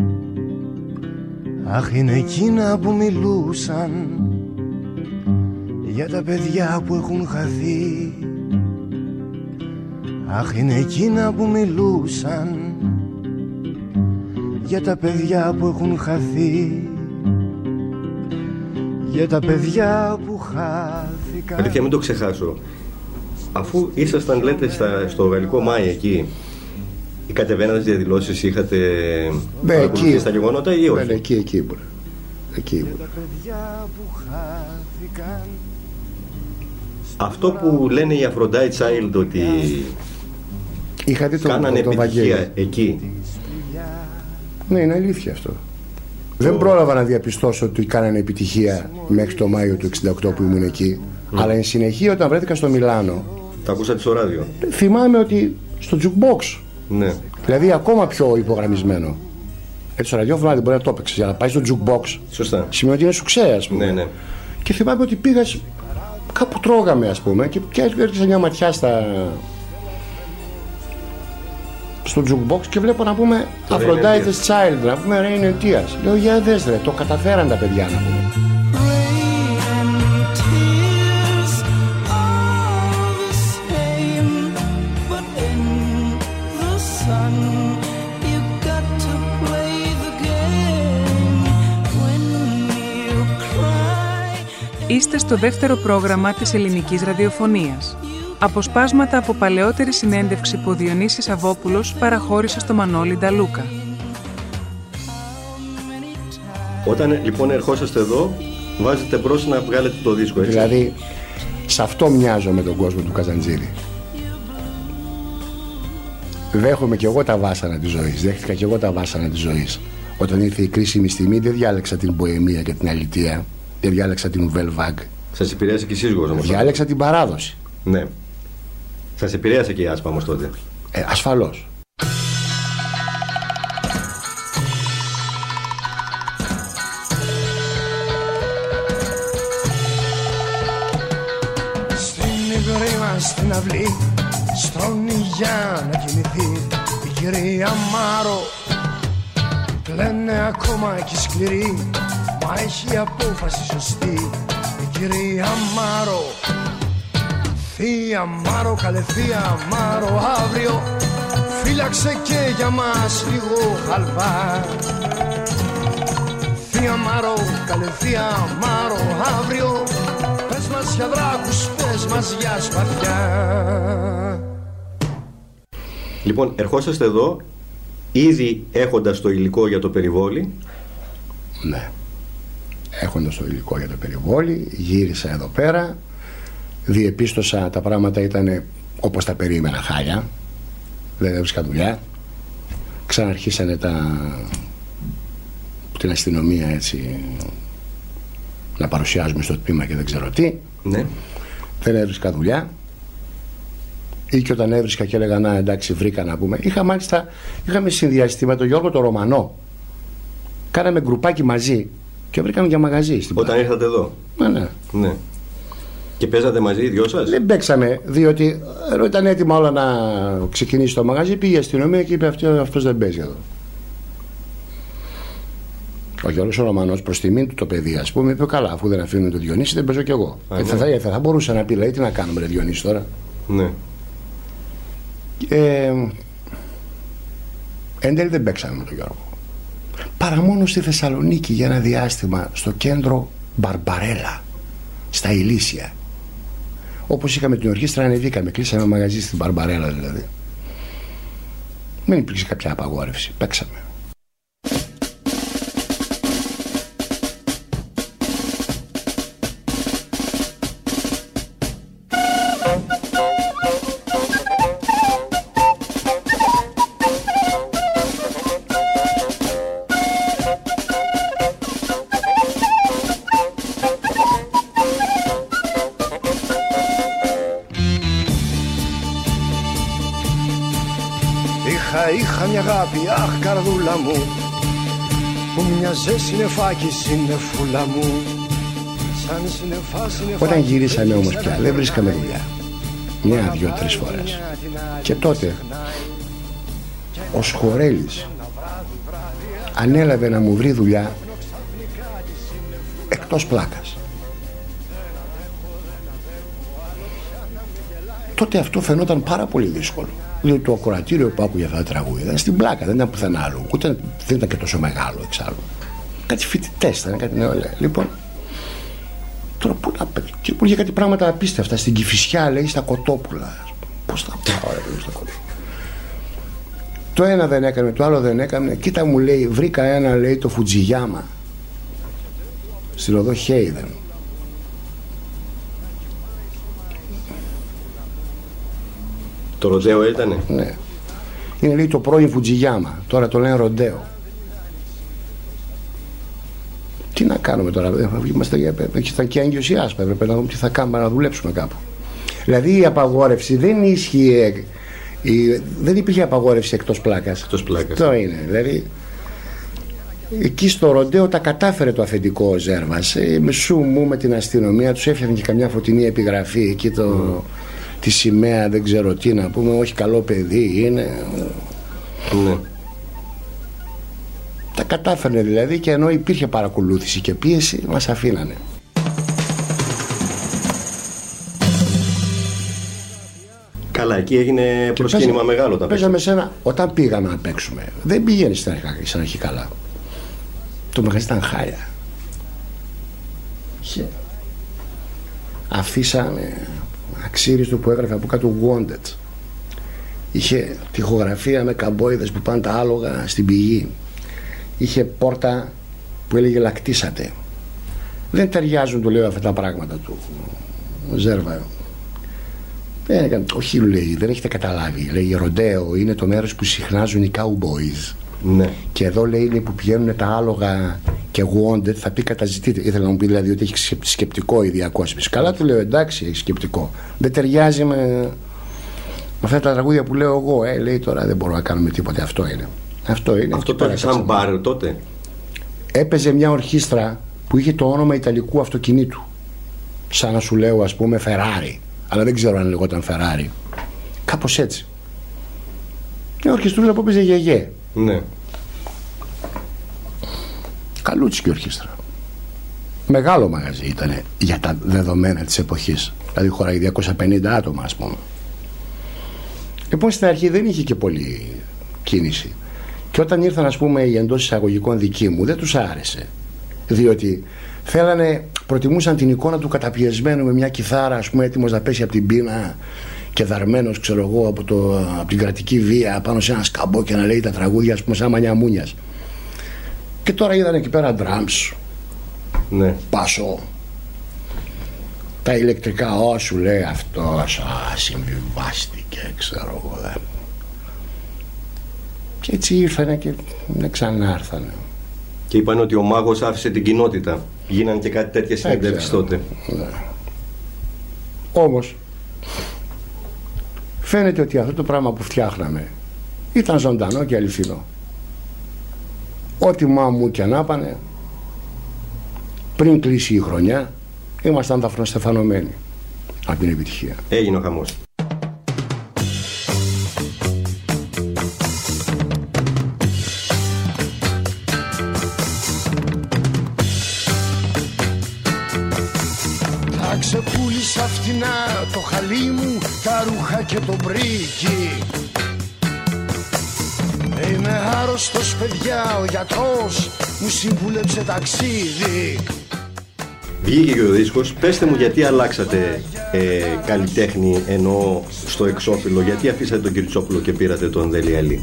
Speaker 4: αχ, είναι εκείνα που μιλούσαν για τα παιδιά που έχουν χαθεί. Αχ, είναι εκείνα που μιλούσαν για τα παιδιά που έχουν χαθεί, για τα παιδιά που χάθηκαν.
Speaker 5: Αλήθεια, μην το ξεχάσω. Αφού ήσασταν, λέτε, στα, στο Γαλλικό Μάη εκεί, ή κατεβαίνατε στις διαδηλώσεις, είχατε παρακολουθήσει στα γεγονότα ή όχι?
Speaker 6: Ναι, εκεί, εκεί ήμουν. Εκεί ήμουν.
Speaker 5: Αυτό που λένε οι Aphrodite Child ότι
Speaker 6: είχα δει το,
Speaker 5: κάνανε
Speaker 6: το, το
Speaker 5: επιτυχία
Speaker 6: Βαγγέλη
Speaker 5: εκεί.
Speaker 6: Ναι, είναι αλήθεια αυτό. Δεν πρόλαβα να διαπιστώσω ότι κάνανε επιτυχία μέχρι το Μάιο του εξήντα οκτώ που ήμουν εκεί. Mm. Αλλά εν συνεχεία, όταν βρέθηκα στο Μιλάνο,
Speaker 5: τα ακούσατε στο ράδιο?
Speaker 6: Θυμάμαι ότι στο jukebox.
Speaker 5: Ναι.
Speaker 6: Δηλαδή ακόμα πιο υπογραμμισμένο. Έτσι στο ραδιόφωνο δεν μπορεί να το έπαιξε. Για να πάει στο jukebox,
Speaker 5: σωστά,
Speaker 6: σημαίνει ότι είναι σουξέ, ας πούμε.
Speaker 5: Ναι, ναι.
Speaker 6: Και θυμάμαι ότι πήγα κάπου, τρώγαμε, ας πούμε, και, και έριξα μια ματιά στα... στο jukebox και βλέπω να πούμε Aphrodite's Child, να πούμε Rain and Tears. Λέω, για δες ρε, το καταφέραν τα παιδιά, να πούμε.
Speaker 2: Είστε στο δεύτερο πρόγραμμα της ελληνικής ραδιοφωνίας. Αποσπάσματα από παλαιότερη συνέντευξη που ο Διονύσης Σαββόπουλος παραχώρησε στο Μανώλη Νταλούκα.
Speaker 5: Όταν λοιπόν ερχόσαστε εδώ, βάζετε μπρος να βγάλετε το δίσκο, έτσι.
Speaker 6: Δηλαδή, σε αυτό μοιάζω με τον κόσμο του Καζαντζίδη. Δέχομαι κι εγώ τα βάσανα της ζωής. Δέχτηκα κι εγώ τα βάσανα της ζωής. Όταν ήρθε η κρίσιμη στιγμή, δεν διάλεξα την ποεμία και την αλητεία. Δεν διάλεξα την Nouvelle Vague.
Speaker 5: Σας επηρέασε και η σύζυγος όμως?
Speaker 6: Διάλεξα την παράδοση.
Speaker 5: Ναι. Σας επηρέασε και η Άσπα όμως τότε?
Speaker 6: Ε, ασφαλώς.
Speaker 4: Στην αυλή στρώνει για να κοιμηθεί η κυρία Μάρο. Κλαίνε ακόμα και σκληρή, μα έχει απόφαση σωστή η κυρία Μάρο. Θεία Μάρο, καλέ θεία Μάρο, αύριο φύλαξε και για μας λίγο χαλβά. Θεία Μάρο, καλέ θεία Μάρο, αύριο πες μας για δράκους, πες μας για σπαθιά.
Speaker 5: Λοιπόν, ερχόσαστε εδώ ήδη έχοντας το υλικό για το περιβόλι.
Speaker 6: Ναι. Έχοντας το υλικό για το περιβόλι, γύρισα εδώ πέρα, διεπίστωσα τα πράγματα ήταν όπως τα περίμενα, χάλια. Δεν έβρισκα δουλειά. Ξαναρχίσανε τα... την αστυνομία έτσι να παρουσιάζουμε στο τμήμα και δεν ξέρω τι.
Speaker 5: Ναι.
Speaker 6: Δεν έβρισκα δουλειά. Ή και όταν έβρισκα και έλεγα να εντάξει βρήκα να πούμε. Είχα μάλιστα, είχαμε συνδυαστεί με τον Γιώργο το Ρωμανό. Κάναμε γκρουπάκι μαζί και βρήκαμε για μαγαζί στην
Speaker 5: Όταν ήρθατε εδώ?
Speaker 6: Ναι, ναι.
Speaker 5: Ναι. Και παίζατε μαζί οι δυο σας?
Speaker 6: Δεν παίξαμε, διότι ενώ ήταν έτοιμα όλα να ξεκινήσει το μαγαζί, πήγε η αστυνομία και είπε αυτός δεν παίζει εδώ. Ο Γιώργος ο Ρωμανός, προς τιμήν του το παιδί, ας πούμε, είπε καλά, αφού δεν αφήνουμε τον Διονύση, δεν παίζω κι εγώ.
Speaker 5: Α,
Speaker 6: ε, θα, θα, θα, θα μπορούσε να πει, λέει, τι να κάνουμε, ρε Διονύση τώρα.
Speaker 5: Ναι.
Speaker 6: Ε, εν τέλει δεν παίξαμε με τον Γιώργο. Παρά μόνο στη Θεσσαλονίκη για ένα διάστημα, στο κέντρο Μπαρμπαρέλα, στα Ηλίσια. Όπως είχαμε την ορχήστρα, ανεβήκαμε, κλείσαμε μαγαζί στην Μπαρμπαρέλα δηλαδή. Δεν υπήρξε κάποια απαγόρευση, παίξαμε.
Speaker 4: Είχα μια αγάπη, αχ καρδούλα μου, που μοιάζε συννεφάκι, συννεφούλα μου. Σαν συννεφά, συννεφάκι.
Speaker 6: Όταν γυρίσαμε όμως πια δεν βρίσκαμε δουλειά. Μια, δυο, τρεις φορές. Και τότε ο Σχορέλης ανέλαβε να μου βρει δουλειά εκτός πλάκας. Τότε αυτό φαινόταν πάρα πολύ δύσκολο. Διότι το ακροατήριο που άκουγε αυτά τα τραγούδια ήταν στην πλάκα, δεν ήταν πουθενά άλλο. Ούτε δεν ήταν και τόσο μεγάλο εξάλλου. Κάτι φοιτητές ήταν, κάτι νεολαία. Λοιπόν, τώρα πού να παίξω. Και μου είχε κάτι πράγματα απίστευτα. Στην Κηφισιά, λέει, στα Κοτόπουλα. Πώς θα πάω, ρε παιδί, στα Κοτόπουλα. Το ένα δεν έκανε, το άλλο δεν έκανε. Κοίτα, μου λέει, βρήκα ένα, λέει, το Φουτζιγιάμα. Στην οδό Χέιδεν.
Speaker 5: Το Ροντέο ήτανε?
Speaker 6: Ναι. Είναι, λέει, το πρώην Φουτζιγιάμα. Τώρα το λένε Ροντέο. Τι να κάνουμε τώρα, είμαστε, ήταν και έγκυος η Άσπα, έπρεπε να δούμε τι θα κάνουμε, να δουλέψουμε κάπου. Δηλαδή η απαγόρευση δεν ίσχυε, η, δεν υπήρχε απαγόρευση εκτός πλάκας.
Speaker 5: Εκτός πλάκας.
Speaker 6: Αυτό είναι, δηλαδή εκεί στο Ροντέο τα κατάφερε το αφεντικό ο Ζέρβας, ε, με σου μου με την αστυνομία, τους έφτιαχνε και καμιά φωτεινή επιγραφή εκεί το, mm. τη σημαία δεν ξέρω τι να πούμε, όχι καλό παιδί είναι.
Speaker 5: Ναι.
Speaker 6: Τα κατάφερνε δηλαδή, και ενώ υπήρχε παρακολούθηση και πίεση, μας αφήνανε.
Speaker 5: Καλά, εκεί έγινε προσκύνημα μεγάλο τα
Speaker 6: παίζαμε σε ένα, όταν πήγαμε να παίξουμε, δεν πήγαινε στην αρχή, στην αρχή καλά. Το μαγαζί ήταν χάλια. Είχε αφήσανε αξίριστο που έγραφε από κάτω Wanted. Είχε τοιχογραφία με καμπόιδες που πάνε τα άλογα στην πηγή. Είχε πόρτα που έλεγε λακτήσατε. Δεν ταιριάζουν, του λέω, αυτά τα πράγματα του Ζέρβα. Δεν, όχι, λέει, δεν έχετε καταλάβει. Λέει, ροντέο είναι το μέρος που συχνάζουν οι cowboys.
Speaker 5: Ναι.
Speaker 6: Και εδώ, λέει, είναι που πηγαίνουν τα άλογα και wanted, θα πει καταζητείτε. Ήθελα να μου πει δηλαδή ότι έχει σκεπτικό η διακόσμηση. Καλά, του λέω, εντάξει, έχει σκεπτικό. Δεν ταιριάζει με, με αυτά τα τραγούδια που λέω εγώ. Ε, λέει, τώρα δεν μπορούμε να κάνουμε τίποτα. Αυτό είναι. Αυτό, είναι.
Speaker 5: Αυτό το είχε σαν μπαρ τότε.
Speaker 6: Έπαιζε μια ορχήστρα που είχε το όνομα Ιταλικού αυτοκινήτου. Σαν να σου λέω, ας πούμε, Ferrari. Αλλά δεν ξέρω αν λεγόταν Ferrari. Κάπως έτσι. Μια ορχιστρούλα που έπαιζε γεγέ.
Speaker 5: Ναι.
Speaker 6: Καλούτσικη ορχήστρα. Μεγάλο μαγαζί ήταν για τα δεδομένα της εποχής. Δηλαδή χωράει διακόσια πενήντα άτομα, ας πούμε. Λοιπόν, στην αρχή δεν είχε και πολύ κίνηση. Και όταν ήρθαν, ας πούμε, οι εντός εισαγωγικών δικοί μου, δεν τους άρεσε. Διότι θέλανε, προτιμούσαν την εικόνα του καταπιεσμένου με μια κιθάρα, ας πούμε, έτοιμος να πέσει από την πείνα και δαρμένος, ξέρω εγώ, από, το, από την κρατική βία πάνω σε ένα σκαμπό και να λέει τα τραγούδια, ας πούμε, σαν μανιά μούνιας. Και τώρα είδαν εκεί πέρα drums,
Speaker 5: ναι.
Speaker 6: πάσο, τα ηλεκτρικά, όσου λέει αυτός, α, συμβιβάστηκε, ξέρω εγώ, δε. Και έτσι ήρθανε και δεν ξανάρθανε.
Speaker 5: Και είπαν ότι ο μάγος άφησε την κοινότητα. Γίνανε και κάτι τέτοιες συνεντεύξεις τότε.
Speaker 6: Ναι. Όμως φαίνεται ότι αυτό το πράγμα που φτιάχναμε ήταν ζωντανό και αληθινό. Ό,τι μα μου και να πάνε, πριν κλείσει η χρονιά, ήμασταν δαφνοστεφανωμένοι από την επιτυχία.
Speaker 5: Έγινε ο χαμός.
Speaker 4: Ξεπούλησα φτηνά το χαλί μου, τα ρούχα και το μπρίκι. Είμαι άρρωστος, παιδιά, ο γιατρός μου συμβούλεψε ταξίδι.
Speaker 5: Βγήκε και ο δίσκος. Πέστε μου γιατί αλλάξατε ε, καλλιτέχνη, εννοώ στο εξώφυλλο. Γιατί αφήσατε τον Κυρτσόπουλο και πήρατε τον Δελιαλή?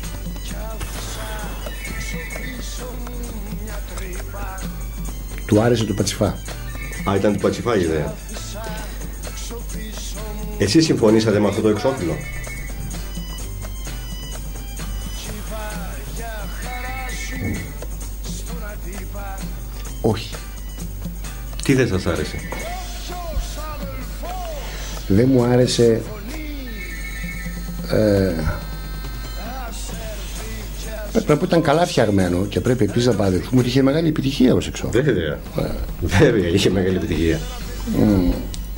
Speaker 6: Του άρεσε το Πατσιφά.
Speaker 5: Α, ήταν του Πατσιφά η ιδέα. Εσείς συμφωνήσατε με αυτό το εξώφυλλο?
Speaker 6: Όχι.
Speaker 5: Τι δεν σας άρεσε?
Speaker 6: Δεν μου άρεσε ε, πρέπει να ήταν καλά φτιαγμένο και πρέπει επίσης να παραδεχθούμε ότι είχε μεγάλη επιτυχία ως εξώφυλλο.
Speaker 5: Βέβαια. Yeah. Βέβαια, είχε μεγάλη επιτυχία.
Speaker 6: Mm.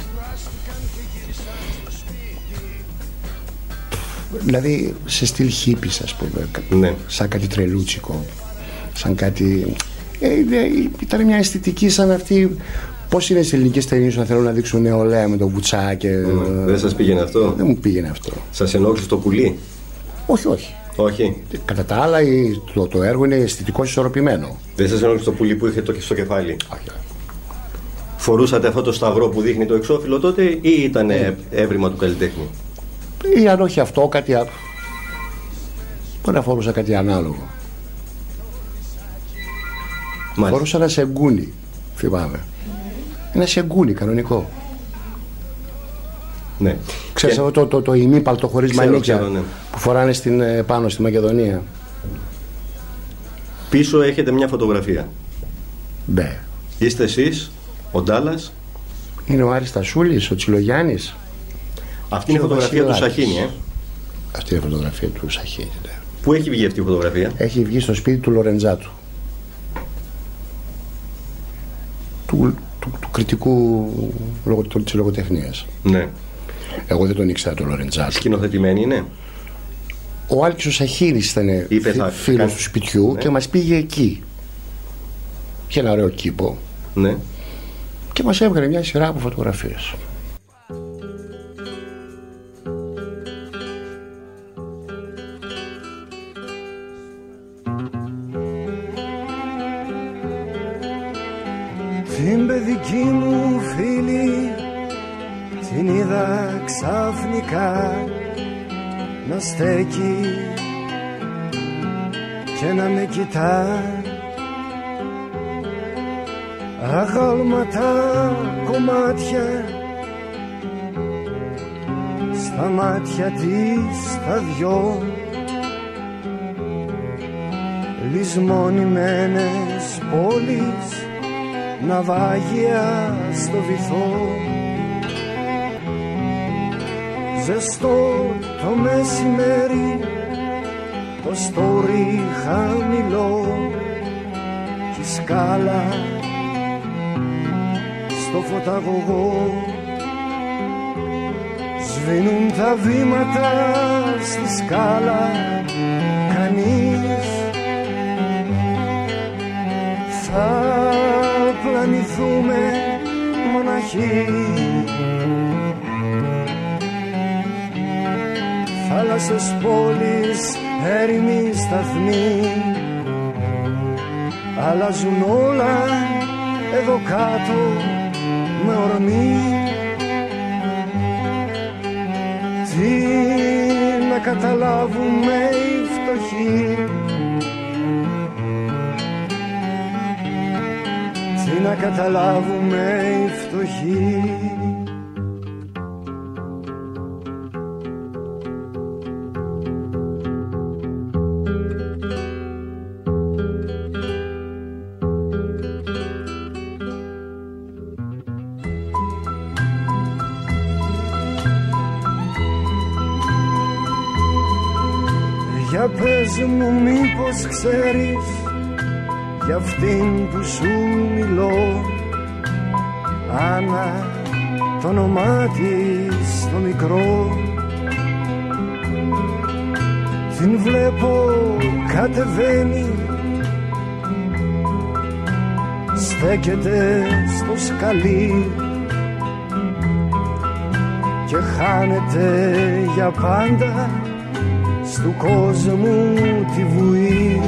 Speaker 6: Δηλαδή σε στυλ χίπης, ας πούμε.
Speaker 5: Ναι.
Speaker 6: Σαν κάτι τρελούτσικο. Σαν κάτι... Ε, ήταν μια αισθητική σαν αυτή. Πώς είναι στις ελληνικές ταινίες να θέλουν να δείξουν νεολαία με το βουτσά και...
Speaker 5: Mm. Δεν σας πήγαινε αυτό?
Speaker 6: Δεν μου πήγαινε αυτό.
Speaker 5: Σας ενόχλησε το πουλί?
Speaker 6: Όχι, όχι.
Speaker 5: Όχι.
Speaker 6: Κατά τα άλλα το, το έργο είναι αισθητικό ισορροπημένο.
Speaker 5: Δεν σας ενόχλησε το πουλί που είχε το στο κεφάλι?
Speaker 6: Όχι.
Speaker 5: Φορούσατε αυτό το σταυρό που δείχνει το εξώφυλλο τότε ή ήταν ε. έβριμα του καλλιτέχνη?
Speaker 6: Ή αν όχι αυτό, κάτι άλλο. Μπορεί να φορούσα κάτι ανάλογο. Μάλιστα. Φορούσα ένα σεγκούνι, θυμάμαι. Ένα σεγκούνι κανονικό.
Speaker 5: Ναι.
Speaker 6: Ξέρεις και... αυτό το, το, το ημίπαλτο χωρίς
Speaker 5: ξέρω,
Speaker 6: μανίκια
Speaker 5: ξέρω, ναι.
Speaker 6: που φοράνε στην, πάνω στη Μακεδονία.
Speaker 5: Πίσω έχετε μια φωτογραφία.
Speaker 6: Ναι.
Speaker 5: Είστε εσείς, ο Ντάλλας.
Speaker 6: Είναι ο Άρης Τασούλης, ο Τσιλογιάννης.
Speaker 5: Αυτή είναι η φωτογραφία του Σαχίνη, ε?
Speaker 6: Αυτή είναι η φωτογραφία του Σαχίνη, ναι.
Speaker 5: Πού έχει βγει αυτή η φωτογραφία?
Speaker 6: Έχει βγει στο σπίτι του Λορεντζάτου. Του, του, του κριτικού λογο, της λογοτεχνίας.
Speaker 5: Ναι.
Speaker 6: Εγώ δεν τον ήξερα τον Λορεντζάτου.
Speaker 5: Σκηνοθετημένη είναι?
Speaker 6: Ο Άλκης ο Σαχίνης ήταν φίλος κάνει... του σπιτιού, ναι. Και μας πήγε εκεί. Είχε ένα ωραίο κήπο.
Speaker 5: Ναι.
Speaker 6: Και μας έβγαλε μια σειρά από φωτογραφίες.
Speaker 4: Την παιδική μου φίλη την είδα ξαφνικά να στέκει και να με κοιτά
Speaker 7: αγάλματα κομμάτια στα μάτια της τα δυο, λησμονημένες πόλεις, ναυάγια στο βυθό. Ζεστό το μεσημέρι, το στόρι χαμηλό κι η σκάλα στο φωταγωγό. Σβήνουν τα βήματα στη σκάλα, κανείς θα πλανηθούμε μοναχοί. Θάλασσες, πόλεις, έρημοι σταθμοί, αλλάζουν όλα εδώ κάτω με ορμή. Τι να καταλάβουμε οι φτωχοί, τι να καταλάβουμε οι φτωχοί. Για πες μου μήπως ξέρεις για αυτήν που σου μιλώ, Άννα το όνομά της το μικρό. Την βλέπω κατεβαίνει, στέκεται στο σκαλί και χάνεται για πάντα του κόσμου τη βουή.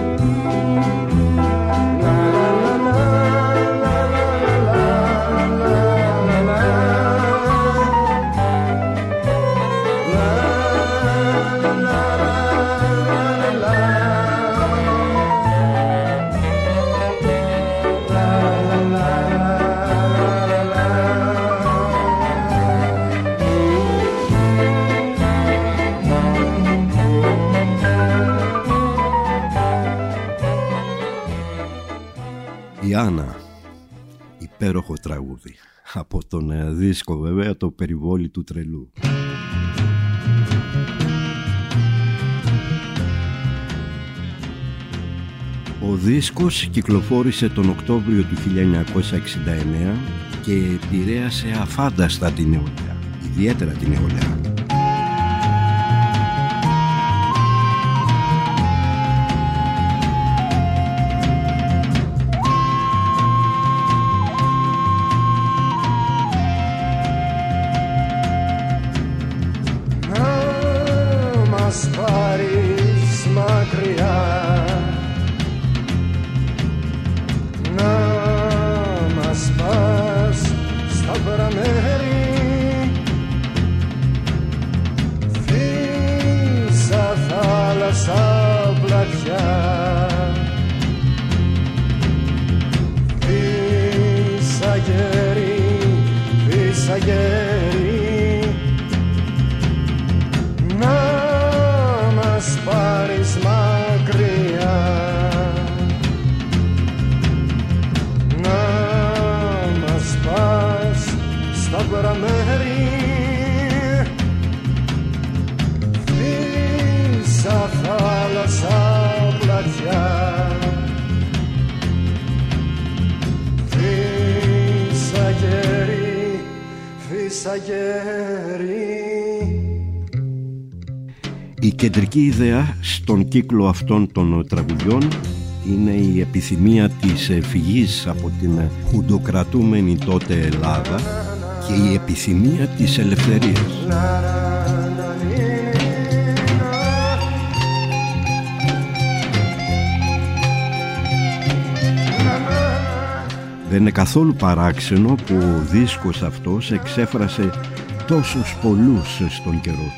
Speaker 3: Άννα, υπέροχο τραγούδι, από τον δίσκο βέβαια το Περιβόλι του Τρελού. Ο δίσκος κυκλοφόρησε τον Οκτώβριο του χίλια εννιακόσια εξήντα εννέα και επηρέασε αφάνταστα την νεολαία, ιδιαίτερα την νεολαία. Η κεντρική ιδέα στον κύκλο αυτών των τραγουδιών είναι η επιθυμία της φυγής από την χουντοκρατούμενη τότε Ελλάδα και η επιθυμία της ελευθερίας. Δεν είναι καθόλου παράξενο που ο δίσκος αυτός εξέφρασε τόσους πολλούς στον καιρό του.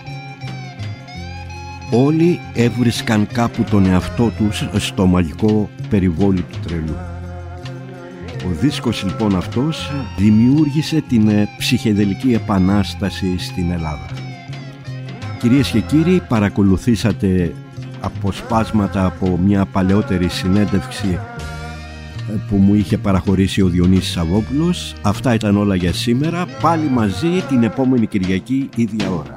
Speaker 3: Όλοι έβρισκαν κάπου τον εαυτό τους στο μαγικό περιβόλι του τρελού. Ο δίσκος λοιπόν αυτός δημιούργησε την ψυχεδελική επανάσταση στην Ελλάδα. Κυρίες και κύριοι, παρακολουθήσατε αποσπάσματα από μια παλαιότερη συνέντευξη που μου είχε παραχωρήσει ο Διονύσης Σαββόπουλος. Αυτά ήταν όλα για σήμερα. Πάλι μαζί την επόμενη Κυριακή ίδια ώρα.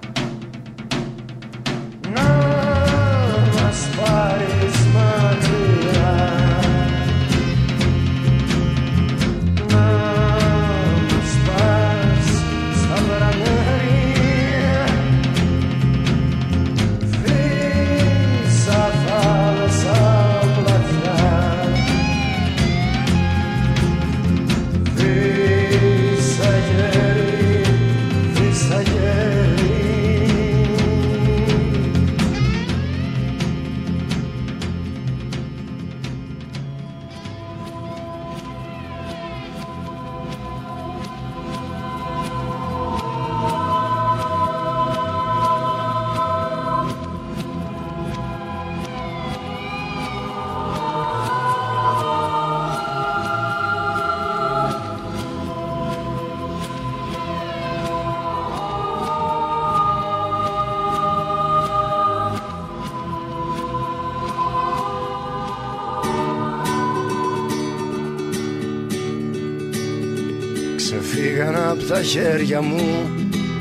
Speaker 7: Ξεφύγαν απ' τα χέρια μου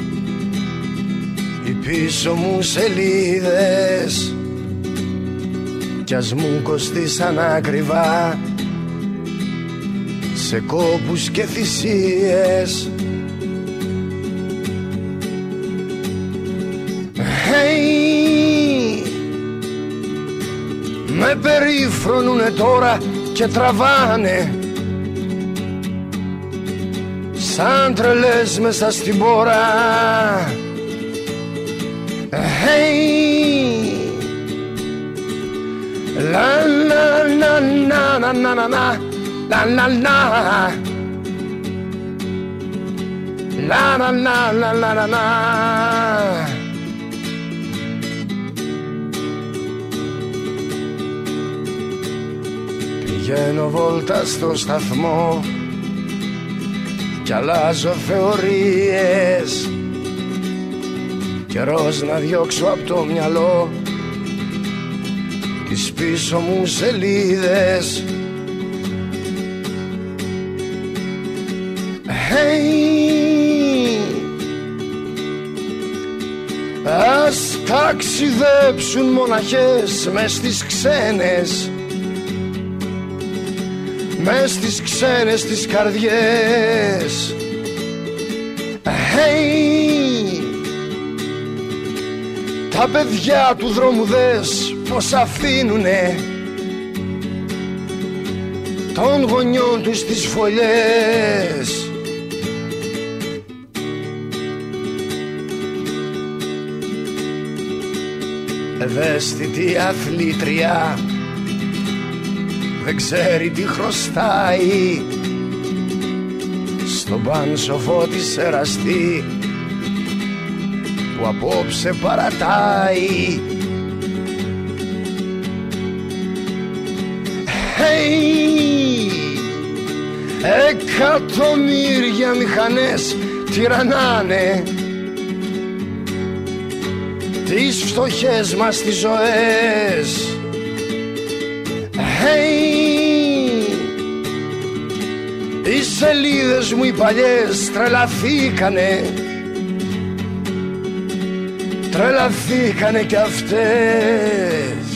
Speaker 7: οι πίσω μου σελίδες κι ας μου κοστίσαν ακριβά σε κόπους και θυσίες. Hey, με περίφρονουνε τώρα και τραβάνε σαν τρελές μέσα στην πόρα. Hey, la la la la la la la la la la la la la la la la. Πηγαίνω βόλτα στο σταθμό κι αλλάζω θεωρίες, καιρός να διώξω απ' το μυαλό τις πίσω μου σελίδες. Hey, ας ταξιδέψουν μοναχές μες στις ξένες, μες στις ξένες τις καρδιές. Hey, τα παιδιά του δρόμου δες πως αφήνουνε των γονιών τους τις φωλιές. Ευαίσθητη αθλήτρια δεν ξέρει τι χρωστάει στον πάνσοφο της εραστή που απόψε παρατάει. Hey, εκατομμύρια μηχανές τυραννάνε τις φτωχές μας τις ζωές. Hey, οι σελίδες μου οι παλιές τρελαθήκανε, τρελαθήκανε κι αυτές.